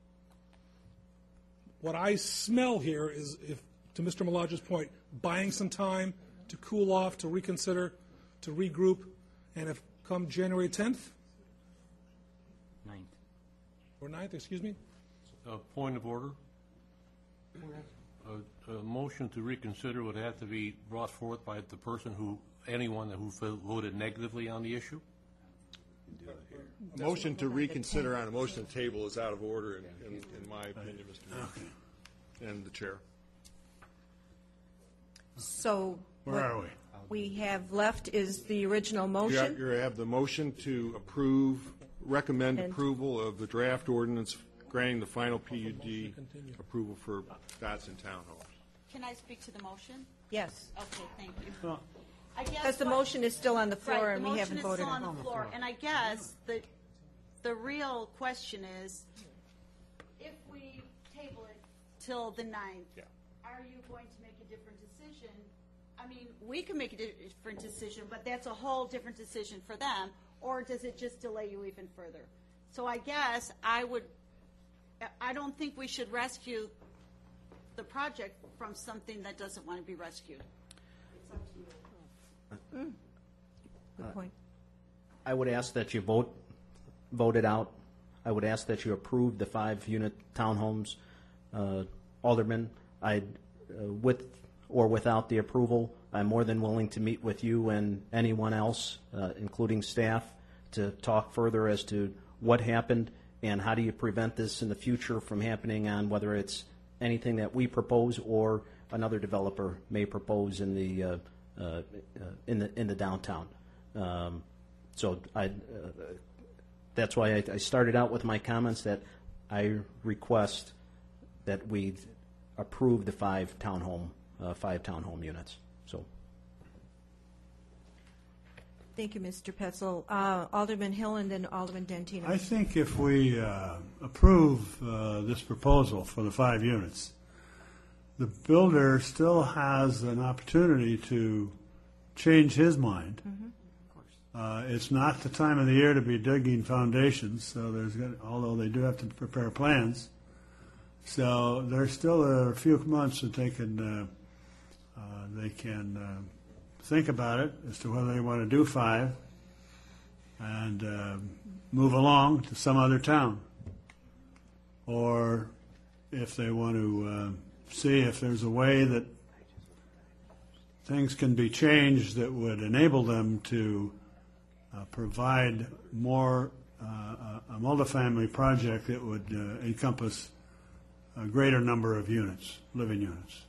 What I smell here is, if, to Mr. Maladra's point, buying some time to cool off, to reconsider, to regroup, and if come January 10th? 9th. Or 9th, excuse me? Point of order. A motion to reconsider would have to be brought forth by the person anyone who voted negatively on the issue. A motion to reconsider on a motion to table is out of order, in my opinion, Mr. Mayor, and the chair. So Where are we? we have left is the original motion. You have the motion to recommend approval of the draft ordinance granting the final PUD approval for Dotson Townhomes. Can I speak to the motion? Yes. Okay, thank you. Well, I guess Because the what- motion is still on the floor Right, and the we haven't voted motion is on still on the floor, and I guess the real question is, if we table it till the 9th, are you going to make a different decision? I mean, we can make a different decision, but that's a whole different decision for them, or does it just delay you even further? So I guess I don't think we should rescue the project from something that doesn't want to be rescued. It's up to you. Good point. I would ask that you vote it out. I would ask that you approve the 5-unit townhomes. Alderman, with or without the approval, I'm more than willing to meet with you and anyone else, including staff, to talk further as to what happened and how do you prevent this in the future from happening on whether it's anything that we propose or another developer may propose in the downtown. So that's why I started out with my comments that I request that we approve the 5 townhome units. So. Thank you, Mr. Petzel. Alderman Hill and then Alderman Dantino. I think if we approve this proposal for the 5 units, the builder still has an opportunity to change his mind. It's not the time of the year to be digging foundations, so although they do have to prepare plans. So there's still a few months that they can think about it as to whether they want to do 5 and move along to some other town, or if they want to see if there's a way that things can be changed that would enable them to provide more a multifamily project that would encompass a greater number of units, living units.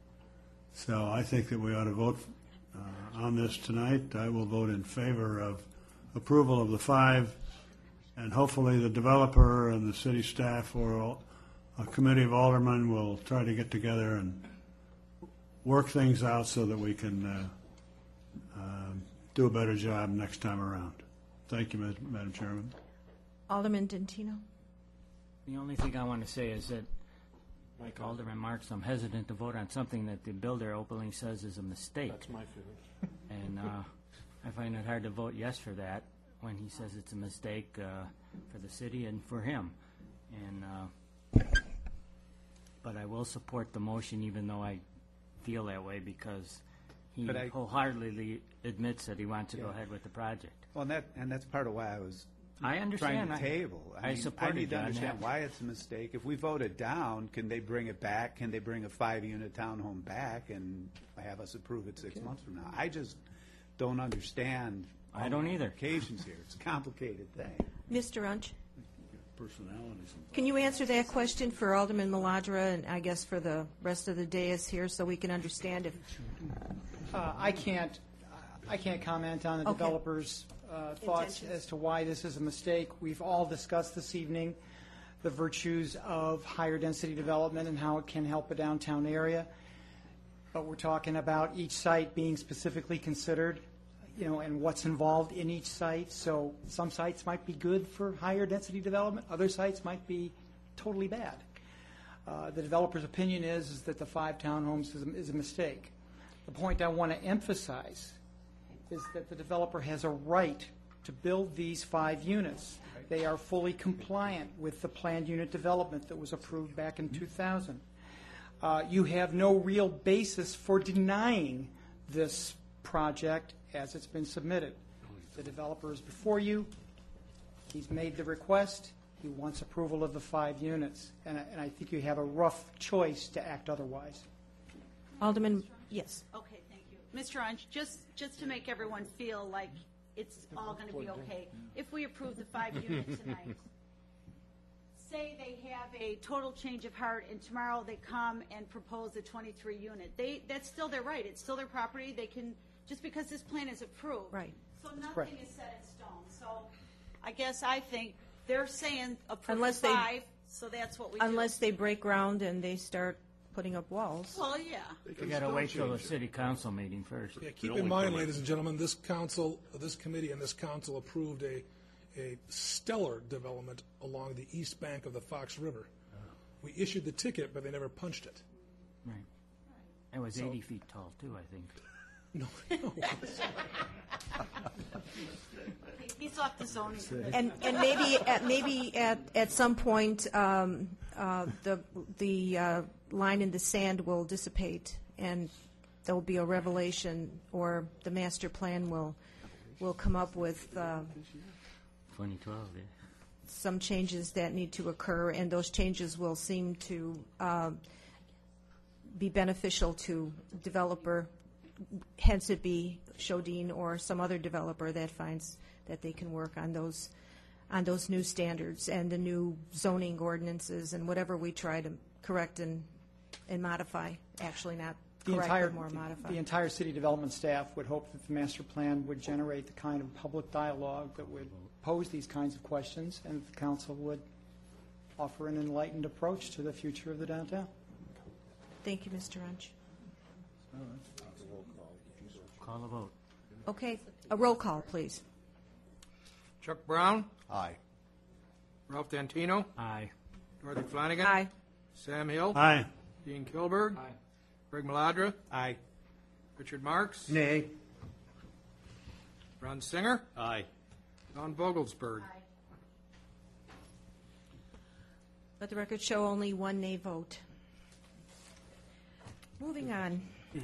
So I think that we ought to vote on this tonight. I will vote in favor of approval of the 5, and hopefully the developer and the city staff or a committee of aldermen will try to get together and work things out so that we can do a better job next time around. Thank you, Madam Chairman. Alderman Dantino. The only thing I want to say is that, like Alderman Marks, I'm hesitant to vote on something that the builder openly says is a mistake. That's my feeling. And I find it hard to vote yes for that when he says it's a mistake for the city and for him. And but I will support the motion even though I feel that way because he wholeheartedly admits that he wants to go ahead with the project. Well, and that's part of why I was I understand. trying to table. I support need to it, understand why it's a mistake. If we vote it down, can they bring it back? Can they bring a 5-unit townhome back and have us approve it 6 months from now? I just don't understand. I don't either. Occasions here. It's a complicated thing. Mr. Unch, Personalities. can you answer that question for Alderman Maladra and I guess for the rest of the dais here so we can understand if... I can't comment on the Okay. developer's thoughts Intentions. as to why this is a mistake. We've all discussed this evening the virtues of higher density development and how it can help a downtown area. But we're talking about each site being specifically considered, and what's involved in each site. So some sites might be good for higher density development. Other sites might be totally bad. The developer's opinion is that the 5 townhomes is a mistake. The point I want to emphasize is that the developer has a right to build these 5 units. They are fully compliant with the planned unit development that was approved back in 2000. You have no real basis for denying this project as it's been submitted. The developer is before you. He's made the request. He wants approval of the 5 units. And I think you have a rough choice to act otherwise. Alderman, yes. Okay, thank you. Mr. Unch, just to make everyone feel like it's all going to be okay, if we approve the 5 unit tonight, say they have a total change of heart and tomorrow they come and propose a 23 unit, that's still their right. It's still their property. They can, just because this plan is approved. Right. So nothing is set in stone. So I guess I think they're saying approve Unless the they- 5, so that's what we do. Unless they break ground and they start putting up walls. Well, yeah. We got to wait till the city council meeting first. Yeah, keep in mind, ladies and gentlemen, this council, this committee and this council approved a stellar development along the east bank of the Fox River. We issued the ticket, but they never punched it. Right. It was 80 feet tall, too, I think. No. He's off the zoning. And maybe at some point, the line in the sand will dissipate, and there will be a revelation, or the master plan will come up with 2012, yeah. some changes that need to occur, and those changes will seem to be beneficial to developer, hence it be Shodine or some other developer that finds that they can work on those new standards and the new zoning ordinances and whatever we try to correct and modify. Actually, not correct, but more modify. The entire city development staff would hope that the master plan would generate the kind of public dialogue that would pose these kinds of questions, and the council would offer an enlightened approach to the future of the downtown. Thank you, Mr. Runch. Call a vote. Okay, a roll call, please. Chuck Brown, Aye. Ralph Dantino, Aye. Dorothy Flanagan. Aye. Sam Hill. Aye. Dean Kilberg. Aye. Greg Maladra. Aye. Richard Marks. Nay. Ron Singer. Aye. Don Vogelsberg. Let the record show only one nay vote. Moving on.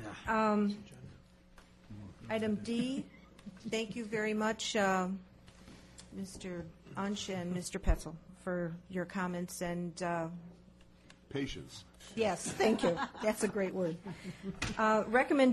Item D, thank you very much, Mr. Unch and Mr. Petzel, for your comments and Patience. yes, thank you. That's a great word. Recommend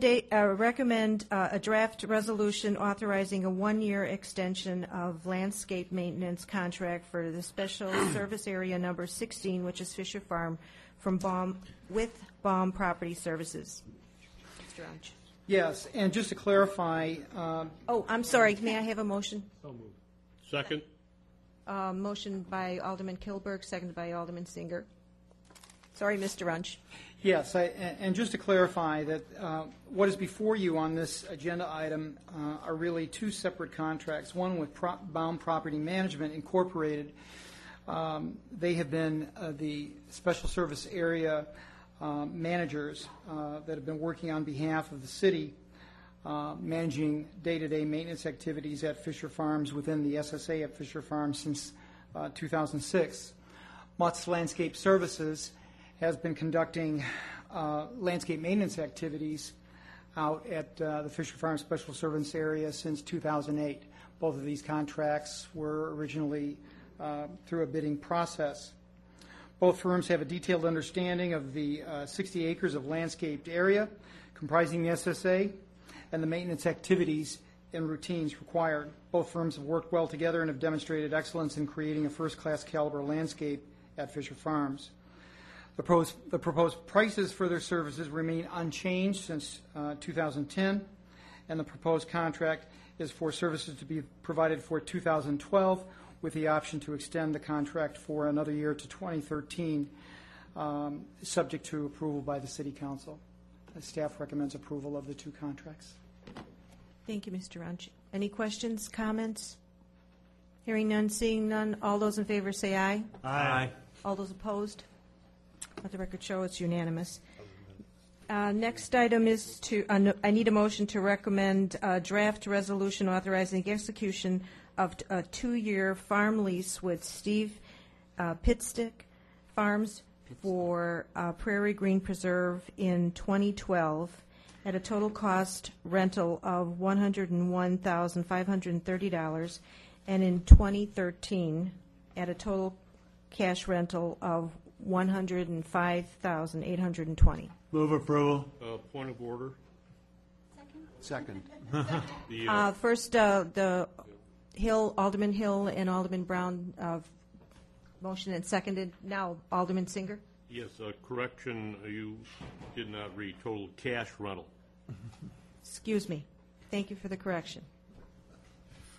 a draft resolution authorizing a one-year extension of landscape maintenance contract for the Special Service Area Number 16, which is Fisher Farm, from Baum Property Services. Mr. Unch. Yes, and just to clarify, Oh, I'm sorry. May I have a motion? Second? Motion by Alderman Kilberg, seconded by Alderman Singer. Sorry, Mr. Runch. yes, and just to clarify that what is before you on this agenda item are really two separate contracts, one with Baum Property Management Incorporated. They have been the Special Service Area managers that have been working on behalf of the city, managing day-to-day maintenance activities at Fisher Farms within the SSA at Fisher Farms since 2006. Mutz Landscape Services has been conducting landscape maintenance activities out at the Fisher Farms Special Service Area since 2008. Both of these contracts were originally through a bidding process. Both firms have a detailed understanding of the 60 acres of landscaped area comprising the SSA and the maintenance activities and routines required. Both firms have worked well together and have demonstrated excellence in creating a first-class caliber landscape at Fisher Farms. The proposed prices for their services remain unchanged since 2010, and the proposed contract is for services to be provided for 2012, with the option to extend the contract for another year to 2013, subject to approval by the City Council. The staff recommends approval of the two contracts. Thank you, Mr. Runch. Any questions, comments? Hearing none, seeing none. All those in favor say aye. Aye. All those opposed? Let the record show it's unanimous. Next item is I need a motion to recommend a draft resolution authorizing the execution of a 2-year farm lease with Steve Pitstick Farms for Prairie Green Preserve in 2012 at a total cost rental of $101,530, and in 2013 at a total cash rental of $105,820. Move approval. Point of order. Second. First, the Alderman Hill and Alderman Brown motion and seconded. Now, Alderman Singer. Yes, correction, you did not read total cash rental. Excuse me. Thank you for the correction.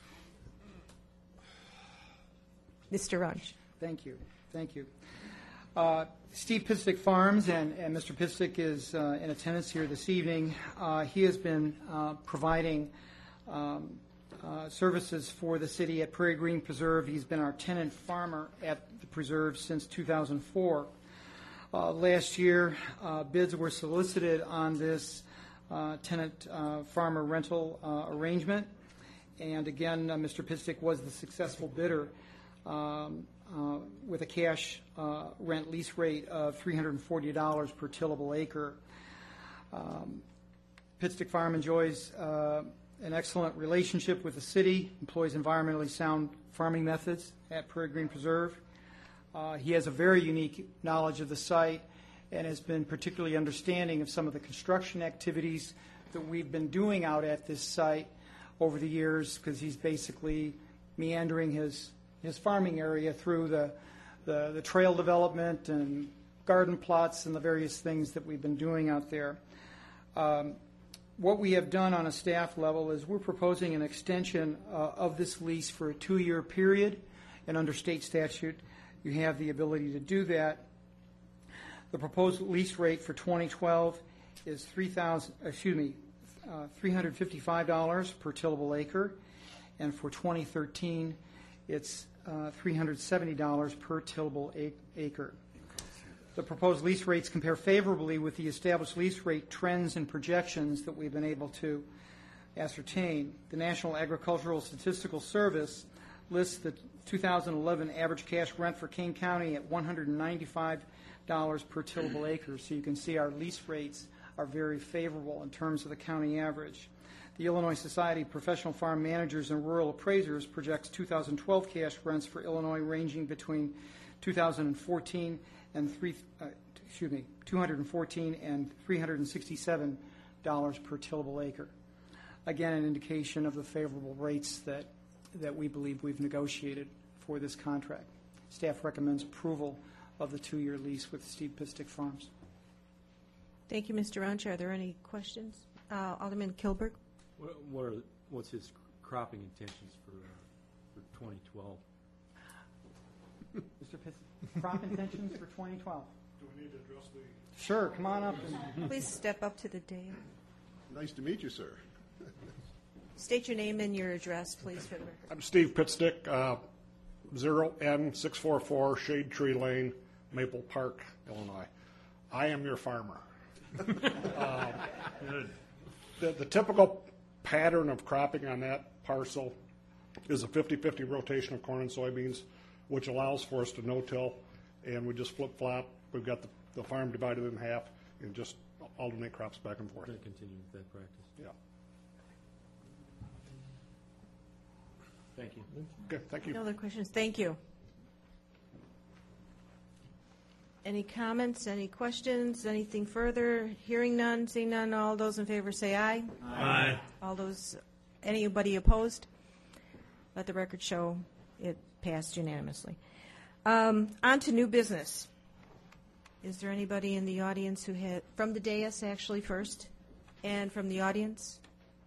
Mr. Runch. Thank you. Thank you. Steve Pistic Farms, and Mr. Pistic is in attendance here this evening. He has been providing services for the city at Prairie Green Preserve. He's been our tenant farmer at the preserve since 2004. Last year, bids were solicited on this tenant farmer rental arrangement, and again, Mr. Pistic was the successful bidder with a cash rent lease rate of $340 per tillable acre. Pistic Farm enjoys an excellent relationship with the city, employs environmentally sound farming methods at Prairie Green Preserve. He has a very unique knowledge of the site and has been particularly understanding of some of the construction activities that we've been doing out at this site over the years, because he's basically meandering his farming area through the trail development and garden plots and the various things that we've been doing out there. What we have done on a staff level is we're proposing an extension of this lease for a 2-year period, and under state statute, you have the ability to do that. The proposed lease rate for 2012 is $355 per tillable acre, and for 2013, it's $370 per tillable acre. The proposed lease rates compare favorably with the established lease rate trends and projections that we've been able to ascertain. The National Agricultural Statistical Service lists the 2011 average cash rent for Kane County at $195 per tillable acre. So you can see our lease rates are very favorable in terms of the county average. The Illinois Society of Professional Farm Managers and Rural Appraisers projects 2012 cash rents for Illinois ranging between 214 and $367 per tillable acre. Again, an indication of the favorable rates that we believe we've negotiated for this contract. Staff recommends approval of the 2-year lease with Steve Pistic Farms. Thank you, Mr. Runch. Are there any questions? Alderman Kilberg? What's his cropping intentions for 2012? Mr. Pistic, crop intentions for 2012. Do we need to address the... Sure, come on up. Please step up to the dais. Nice to meet you, sir. State your name and your address, please, for the record. I'm Steve Pitstick, 0N644 Shade Tree Lane, Maple Park, Illinois. I am your farmer. The typical pattern of cropping on that parcel is a 50-50 rotation of corn and soybeans, which allows for us to no-till, and we just flip-flop. We've got the farm divided in half and just alternate crops back and forth. Going to continue with that practice. Yeah. Thank you. Okay, thank you. No other questions? Thank you. Any comments, any questions, anything further? Hearing none, seeing none, all those in favor say aye. Aye. All those, anybody opposed? Let the record show it passed unanimously. On to new business. Is there anybody in the audience who had, from the dais actually first, and from the audience?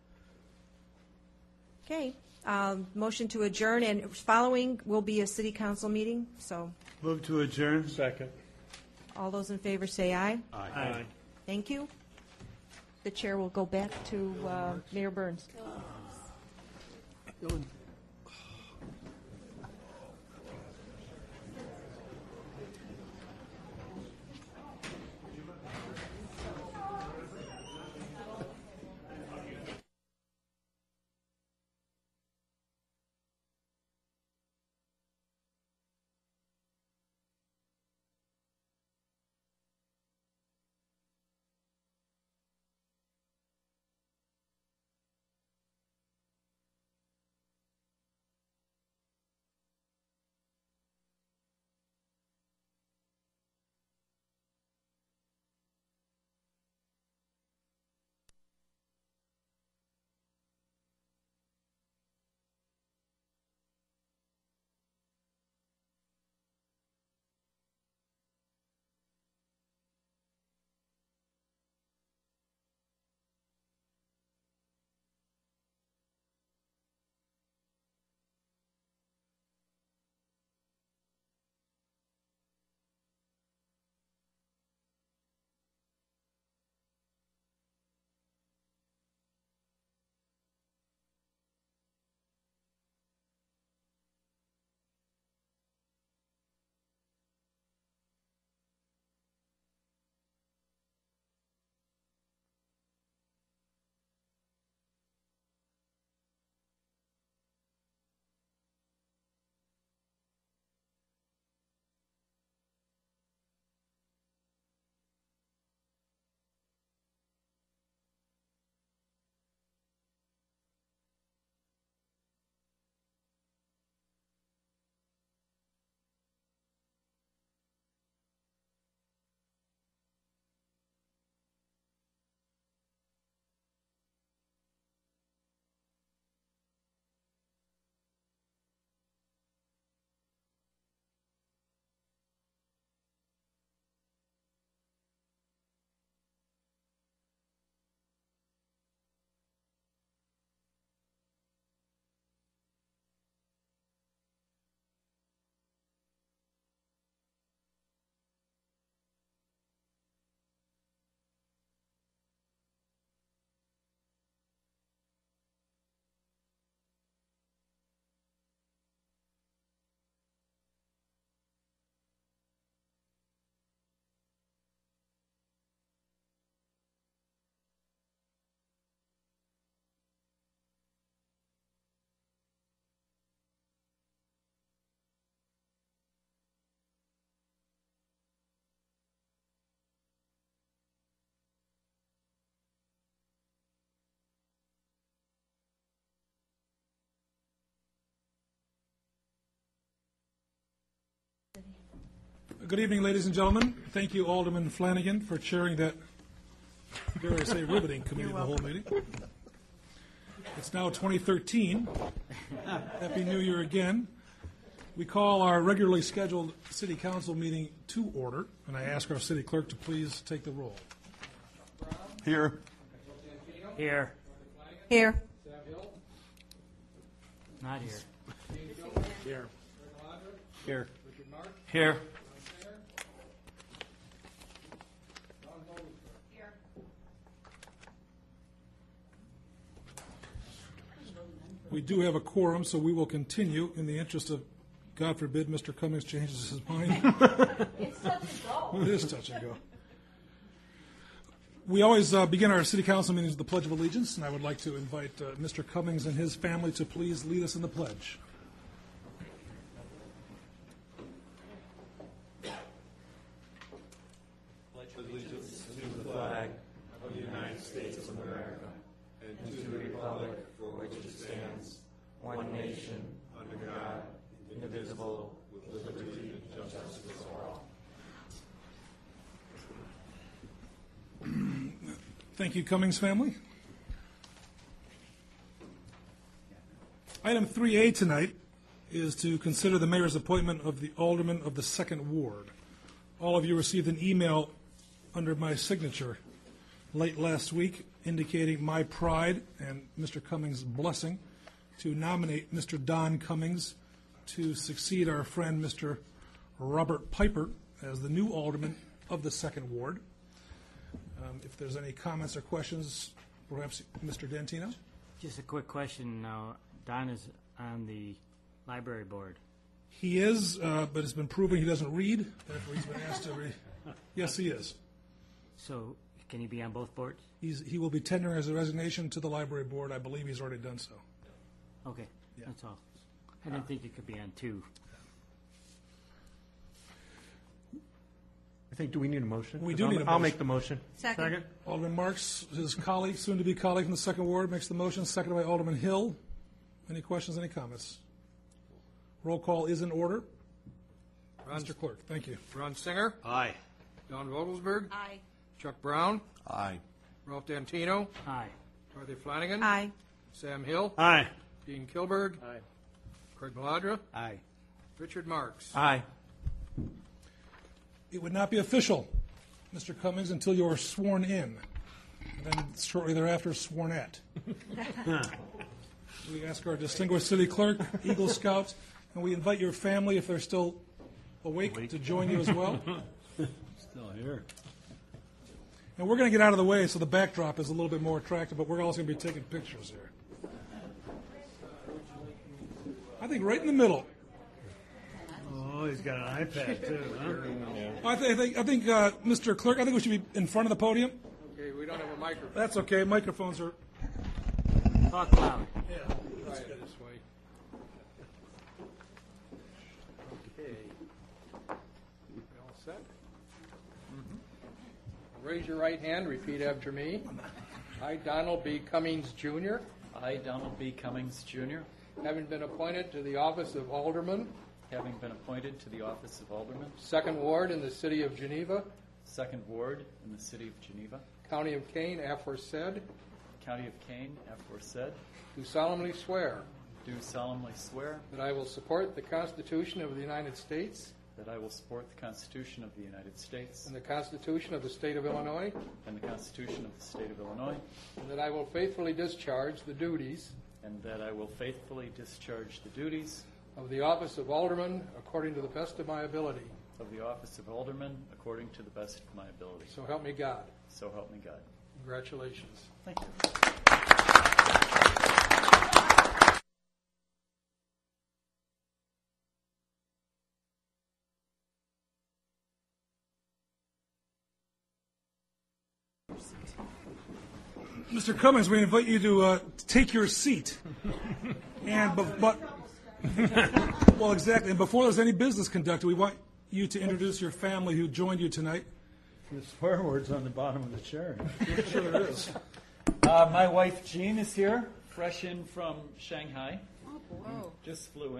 Okay. Motion to adjourn, and following will be a city council meeting, so. Move to adjourn. Second. All those in favor say aye. Aye. Thank you. The chair will go back to Mayor Burns. Good evening, ladies and gentlemen. Thank you, Alderman Flanagan, for chairing that, dare I say, riveting committee of the whole meeting. It's now 2013. Happy New Year again. We call our regularly scheduled city council meeting to order, and I ask our city clerk to please take the roll. Here. Here. Here. Not here. Here. Here. Here. We do have a quorum, so we will continue in the interest of, God forbid, Mr. Cummings changes his mind. It's touch and go. It is touch and go. We always begin our city council meetings with the Pledge of Allegiance, and I would like to invite Mr. Cummings and his family to please lead us in the pledge. Allegiance to the flag of the United States of America and to the republic for which it stands, one nation, under God, indivisible, with liberty and justice for all. Thank you, Cummings family. Item 3A tonight is to consider the mayor's appointment of the alderman of the 2nd Ward. All of you received an email under my signature late last week indicating my pride and Mr. Cummings' blessing to nominate Mr. Don Cummings to succeed our friend Mr. Robert Piper as the new alderman of the 2nd Ward. If there's any comments or questions, perhaps Mr. Dentino? Just a quick question. Don is on the library board. He is, but it's been proven he doesn't read. Therefore, he's been asked to read. Yes, he is. So can he be on both boards? He will be tendering his resignation to the library board. I believe he's already done so. Okay, that's all. I didn't think it could be on two. I think, do we need a motion? We do need a motion. I'll make the motion. Second. Alderman Marks, his colleague, soon-to-be colleague from the 2nd Ward, makes the motion, seconded by Alderman Hill. Any questions, any comments? Roll call is in order. Mr. Clerk, thank you. Ron Singer. Aye. Don Vogelsberg. Aye. Chuck Brown. Aye. Ralph D'Antino. Aye. Dorothy Flanagan. Aye. Sam Hill. Aye. Dean Kilberg. Aye. Craig Maladra. Aye. Richard Marks. Aye. It would not be official, Mr. Cummings, until you are sworn in, and then shortly thereafter sworn at. We ask our distinguished city clerk, Eagle Scouts, and we invite your family, if they're still awake, to join you as well. Still here. And we're going to get out of the way so the backdrop is a little bit more attractive, but we're also going to be taking pictures here. I think right in the middle. Oh, he's got an iPad too, huh? I think, Mr. Clerk, I think we should be in front of the podium. Okay, we don't have a microphone. That's okay. Microphones are. Talk loud. Yeah. Try it this way. Okay. You all set? Raise your right hand, repeat after me. I, Donald B. Cummings, Jr., I, Donald B. Cummings, Jr., having been appointed to the office of Alderman, having been appointed to the office of Alderman, 2nd Ward in the city of Geneva, 2nd Ward in the city of Geneva, County of Kane, aforesaid, County of Kane, aforesaid, do solemnly swear do solemnly swear that I will support the Constitution of the United States that I will support the Constitution of the United States and the Constitution of the State of Illinois, and the Constitution of the State of Illinois, and that I will faithfully discharge the duties and that I will faithfully discharge the duties of the office of Alderman according to the best of my ability. of the office of Alderman according to the best of my ability. So help me God. So help me God. Congratulations. Thank you. Mr. Cummings, we invite you to take your seat. And well, exactly. And before there's any business conducted, we want you to introduce your family who joined you tonight. The swear word's on the bottom of the chair. Sure there is. My wife Jean is here, fresh in from Shanghai. Oh, whoa. Just flew in.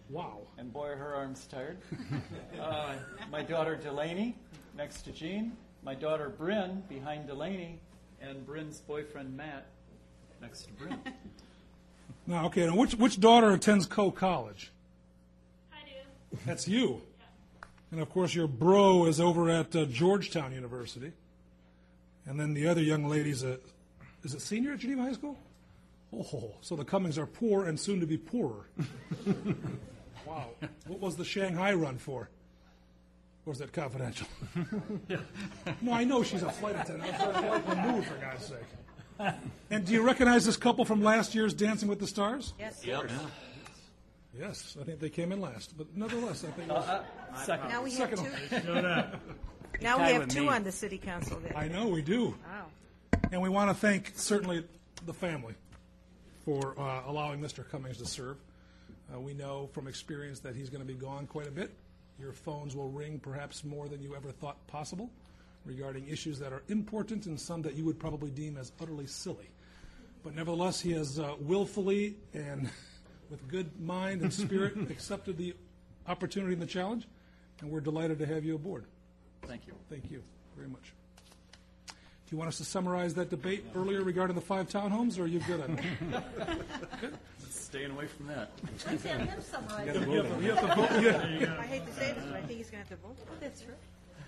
Wow. And boy, are her arms tired. My daughter Delaney, next to Jean. My daughter Bryn, behind Delaney. And Bryn's boyfriend Matt, next to Bryn. Now, okay, now which daughter attends Coe College? I do. That's you. And of course, your bro is over at Georgetown University. And then the other young lady's is it senior at Geneva High School? Oh, so the Cummings are poor and soon to be poorer. Wow. What was the Shanghai run for? Or is that confidential? No, I know she's a flight attendant. I'm trying to lighten the mood, for God's sake. And do you recognize this couple from last year's Dancing with the Stars? Yes. Yep. Yes, I think they came in last, but nevertheless, I think it was Second. Now we have second. two. Now we have two on the city council then. I know we do. Wow. And we want to thank certainly the family for allowing Mr. Cummings to serve. We know from experience that he's going to be gone quite a bit. Your phones will ring perhaps more than you ever thought possible regarding issues that are important and some that you would probably deem as utterly silly. But nevertheless, he has willfully and with good mind and spirit accepted the opportunity and the challenge, and we're delighted to have you aboard. Thank you. Thank you very much. Do you want us to summarize that debate earlier regarding the 5 townhomes, or are you good on that? Staying away from that. Let's have him summarize. You have to vote. Yeah. I hate to say this, but I think he's going to have to vote. Oh, that's right.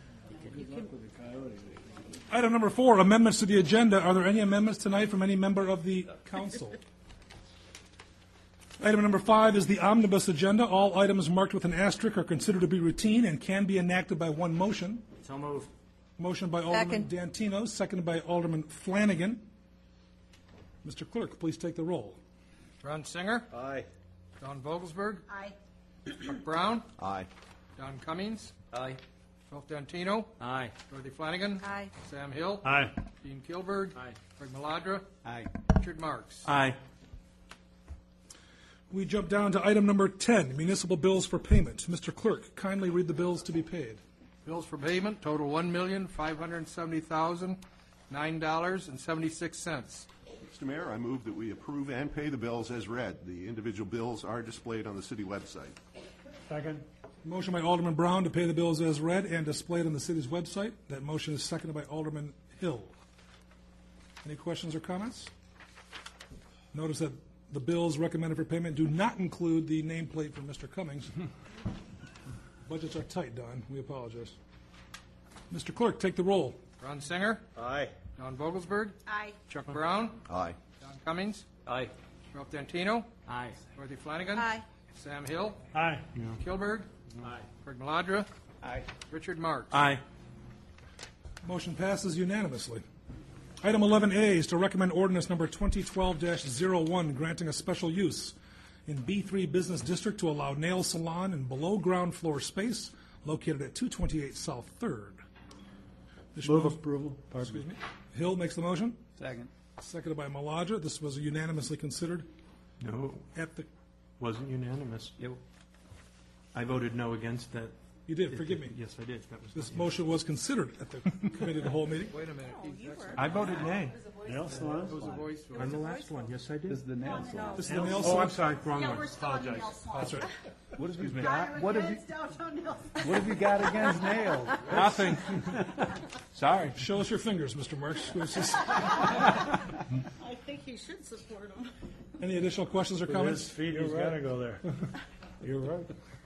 Item number 4, amendments to the agenda. Are there any amendments tonight from any member of the council? Item number 5 is the omnibus agenda. All items marked with an asterisk are considered to be routine and can be enacted by one motion. So moved. Motion by Alderman Dantino, seconded by Alderman Flanagan. Mr. Clerk, please take the roll. Ron Singer. Aye. Don Vogelsberg. Aye. Chuck Brown. Aye. Don Cummings. Aye. Ralph Dantino. Aye. Dorothy Flanagan. Aye. Sam Hill. Aye. Dean Kilberg. Aye. Craig Maladra. Aye. Richard Marks. Aye. We jump down to item number 10, municipal bills for payment. Mr. Clerk, kindly read the bills to be paid. Bills for payment total $1,570,009.76. Mr. Mayor, I move that we approve and pay the bills as read. The individual bills are displayed on the city website. Second. Motion by Alderman Brown to pay the bills as read and displayed on the city's website. That motion is seconded by Alderman Hill. Any questions or comments? Notice that the bills recommended for payment do not include the nameplate from Mr. Cummings. Budgets are tight, Don. We apologize. Mr. Clerk, take the roll. Ron Singer. Aye. Don Vogelsberg. Aye. Chuck Brown. Aye. Don Cummings. Aye. Ralph Dantino. Aye. Dorothy Flanagan. Aye. Sam Hill. Aye. Kilberg. Aye. Craig Maladra. Aye. Richard Marks. Aye. Motion passes unanimously. Item 11A is to recommend ordinance number 2012-01, granting a special use in B3 Business District to allow nail salon in below-ground floor space located at 228 South 3rd. Move approval. Excuse me. Hill makes the motion, Second. seconded by Maladra. This was unanimously considered No, at the, wasn't unanimous. I voted no against that. you did, forgive me. Yes, I did. That was This motion was considered at the committee of the whole meeting. Wait a minute. I voted nay. Nail salon? It was a voice vote. On the last one, yes, I did. This is the nail salon. This is the nail Oh, salon. I'm sorry, wrong Yeah, one. we're still on Apologize. nail salon. That's right. What have you me. got? What have you? Downtown nail salon. What have you got against nails? Nothing. Sorry. Show us your fingers, Mr. Marks. I think he should support him. Any additional questions or With his comments? feet, he's got to go there. You're right.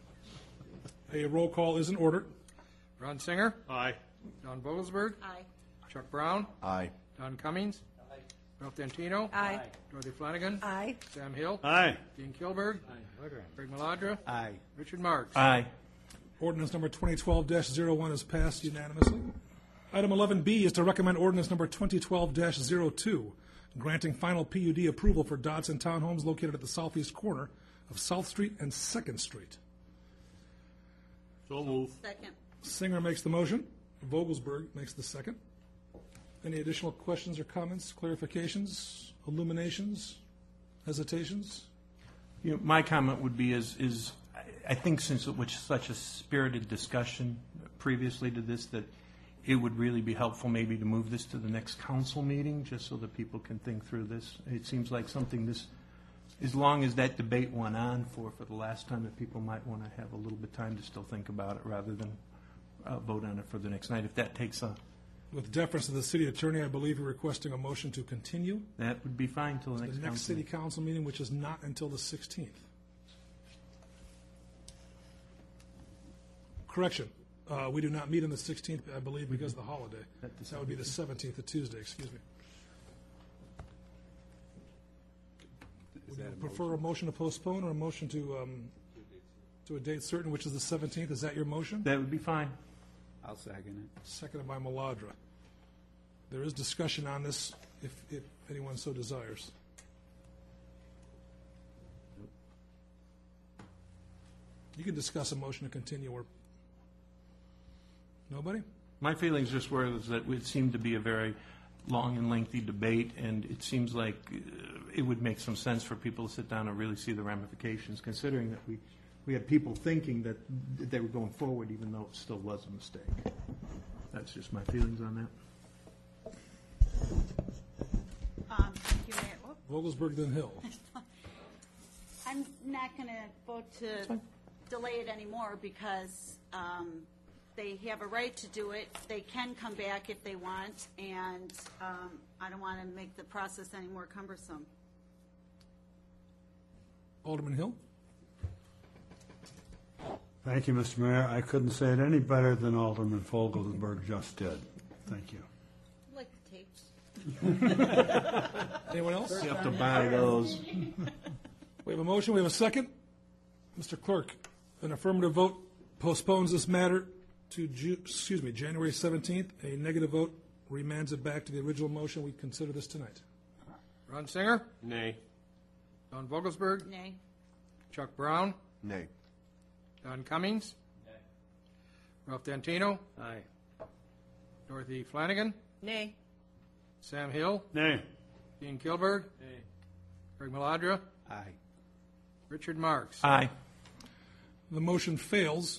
A roll call is in order. Ron Singer. Aye. Don Vogelsberg. Aye. Chuck Brown. Aye. Don Cummings. Ralph Dantino. Aye. Dorothy Flanagan. Aye. Sam Hill. Aye. Dean Kilberg. Craig Maladra. Aye. Richard Marks. Aye. Ordinance number 2012-01 is passed unanimously. Item 11B is to recommend ordinance number 2012-02, granting final PUD approval for Dodson Townhomes located at the southeast corner of South Street and 2nd Street. So move. Second. Singer makes the motion. Vogelsberg makes the second. Any additional questions or comments, clarifications, illuminations, hesitations? You know, my comment would be I think since it was such a spirited discussion previously to this, that it would really be helpful maybe to move this to the next council meeting, just so that people can think through this. It seems like something this as long as that debate went on for the last time, that people might want to have a little bit of time to still think about it rather than vote on it for the next night, if that takes a... With deference to the city attorney, I believe you're requesting a motion to continue That would be fine till the next the next council city meeting. council meeting, which is not until the 16th. Correction, we do not meet on the 16th, I believe, because of the holiday. That would be the 17th, the Tuesday, excuse me. Would you prefer a motion to postpone or a motion to a date certain, which is the 17th? Is that your motion? That would be fine. I'll second it. Seconded by Maladra. There is discussion on this if anyone so desires. You can discuss a motion to continue or... Nobody? My feelings just were that it seemed to be a very long and lengthy debate, and it seems like it would make some sense for people to sit down and really see the ramifications, considering that we had people thinking that they were going forward even though it still was a mistake. That's just my feelings on that. Thank you, Mayor. Whoop. Vogelsberg, then Hill. I'm not going to vote to delay it anymore because they have a right to do it. They can come back if they want, and I don't want to make the process any more cumbersome. Alderman Hill? Thank you, Mr. Mayor. I couldn't say it any better than Alderman Fogelberg just did. Thank you. I like the tapes. Anyone else? You have to buy those. We have a motion, we have a second. Mr. Clerk, an affirmative vote postpones this matter to January 17th. A negative vote remands it back to the original motion. We consider this tonight. Ron Singer, Nay. Don Vogelsberg, Nay. Chuck Brown, Nay. Don Cummings, Ralph Dantino, Aye. Dorothy Flanagan, Nay. Sam Hill, Nay. Dean Kilberg, Greg Maladra, Aye. Richard Marks. Aye. The motion fails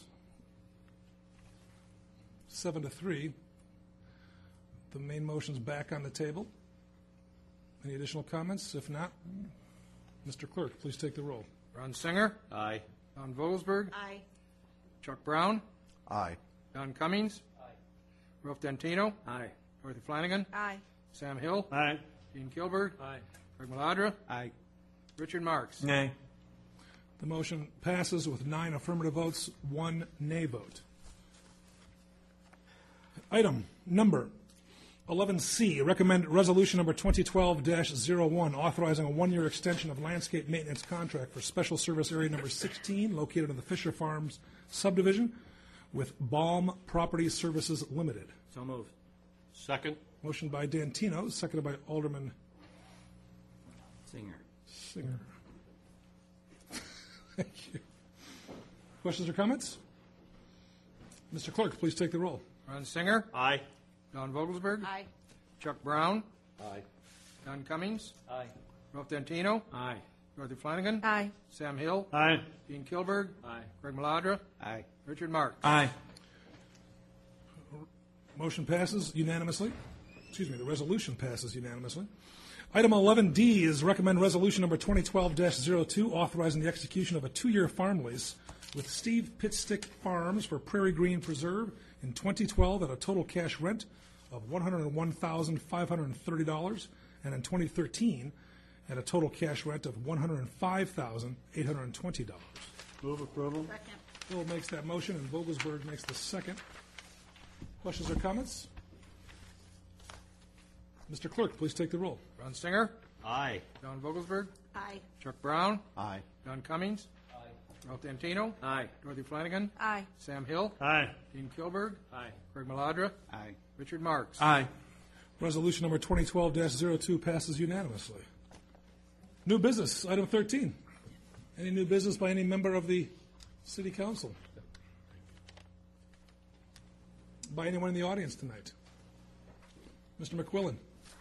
7-3. The main motion's back on the table. Any additional comments? If not, Mr. Clerk, please take the roll. Ron Singer, Aye. Don Vogelsberg, Aye. Chuck Brown, Aye. Don Cummings, Ralph Dantino, Aye. Dorothy Flanagan, Aye. Sam Hill, Aye. Dean Kilberg, Aye. Greg Maladra, Aye. Richard Marks. Nay. The motion passes with 9 affirmative votes, 1 nay vote. Item number 11C, recommend resolution number 2012-01, authorizing a 1-year extension of landscape maintenance contract for special service area number 16, located in the Fisher Farms subdivision, with Baum Property Services Limited. So moved. Second. Motion by Dantino, seconded by Alderman Singer. Singer. Thank you. Questions or comments? Mr. Clerk, please take the roll. Ron Singer, Aye. Don Vogelsberg, Aye. Chuck Brown, Aye. Don Cummings, Aye. Ralph Dantino, Aye. Dorothy Flanagan, Aye. Sam Hill, Aye. Dean Kilberg, Aye. Greg Maladra, Aye. Richard Marks. Aye. Motion passes unanimously. Excuse me, the resolution passes unanimously. Item 11D is recommend resolution number 2012-02, authorizing the execution of a 2-year farm lease with Steve Pitstick Farms for Prairie Green Preserve in 2012 at a total cash rent of $101,530, and in 2013 at a total cash rent of $105,820. Move approval. Second. Bill makes that motion, and Vogelsberg makes the second. Questions or comments? Mr. Clerk, please take the roll. Ron Singer, Aye. Don Vogelsberg, Aye. Chuck Brown, Aye. Don Cummings, Ralph Dantino, Aye. Dorothy Flanagan, Aye. Sam Hill, Aye. Dean Kilberg, Aye. Greg Maladra, Aye. Richard Marks. Aye. Resolution number 2012-02 passes unanimously. New business, item 13. Any new business by any member of the City Council? By anyone in the audience tonight? Mr. McQuillan.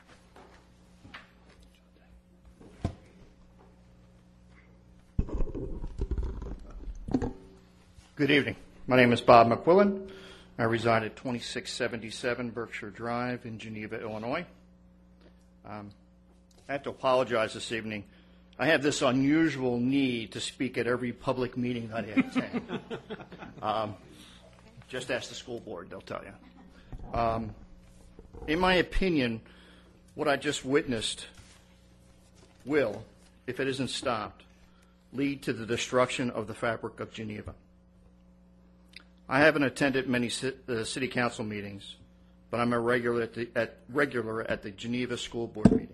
Good evening. My name is Bob McQuillan. I reside at 2677 Berkshire Drive in Geneva, Illinois. I have to apologize this evening. I have this unusual need to speak at every public meeting that I attend. Just ask the school board, they'll tell you. In my opinion, what I just witnessed will, if it isn't stopped, lead to the destruction of the fabric of Geneva. I haven't attended many city council meetings, but I'm a regular at the Geneva School Board meetings.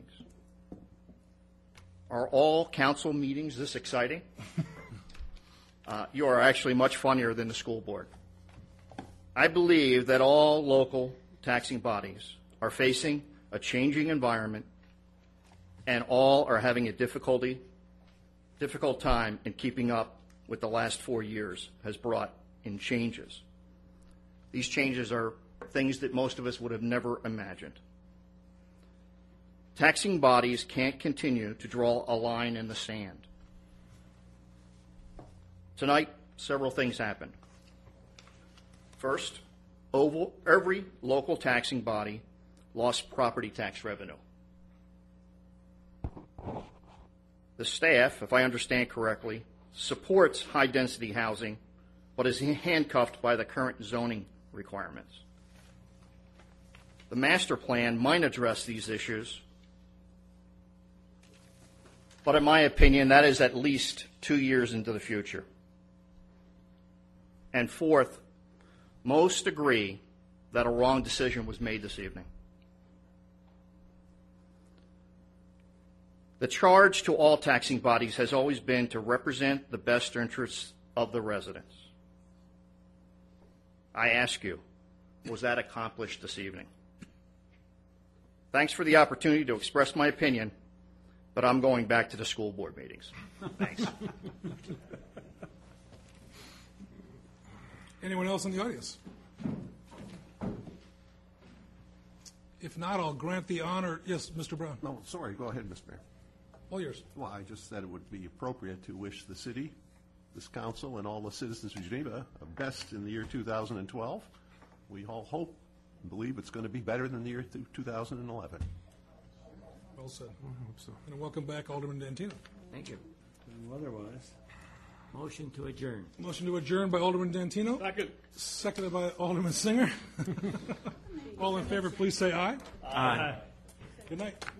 Are all council meetings this exciting? You are actually much funnier than the school board. I believe that all local taxing bodies are facing a changing environment, and all are having a difficult time in keeping up with the last 4 years has brought in changes. These changes are things that most of us would have never imagined. Taxing bodies can't continue to draw a line in the sand. Tonight, several things happened. First, every local taxing body lost property tax revenue. The staff, if I understand correctly, supports high-density housing, but is handcuffed by the current zoning requirements. The master plan might address these issues, but in my opinion, that is at least 2 years into the future. And fourth, most agree that a wrong decision was made this evening. The charge to all taxing bodies has always been to represent the best interests of the residents. I ask you, was that accomplished this evening? Thanks for the opportunity to express my opinion, but I'm going back to the school board meetings. Thanks. Anyone else in the audience? If not, I'll grant the honor. Yes, Mr. Brown. No, sorry, go ahead, Mr. Mayor. All yours. Well, I just said it would be appropriate to wish the city, this council, and all the citizens of Geneva best in the year 2012. We all hope and believe it's going to be better than the year 2011. Well said. I hope so. And welcome back, Alderman Dantino. Thank you. Otherwise, motion to adjourn. Motion to adjourn by Alderman Dantino. Second. Seconded by Alderman Singer. All in favor, please say aye. Aye. Good night.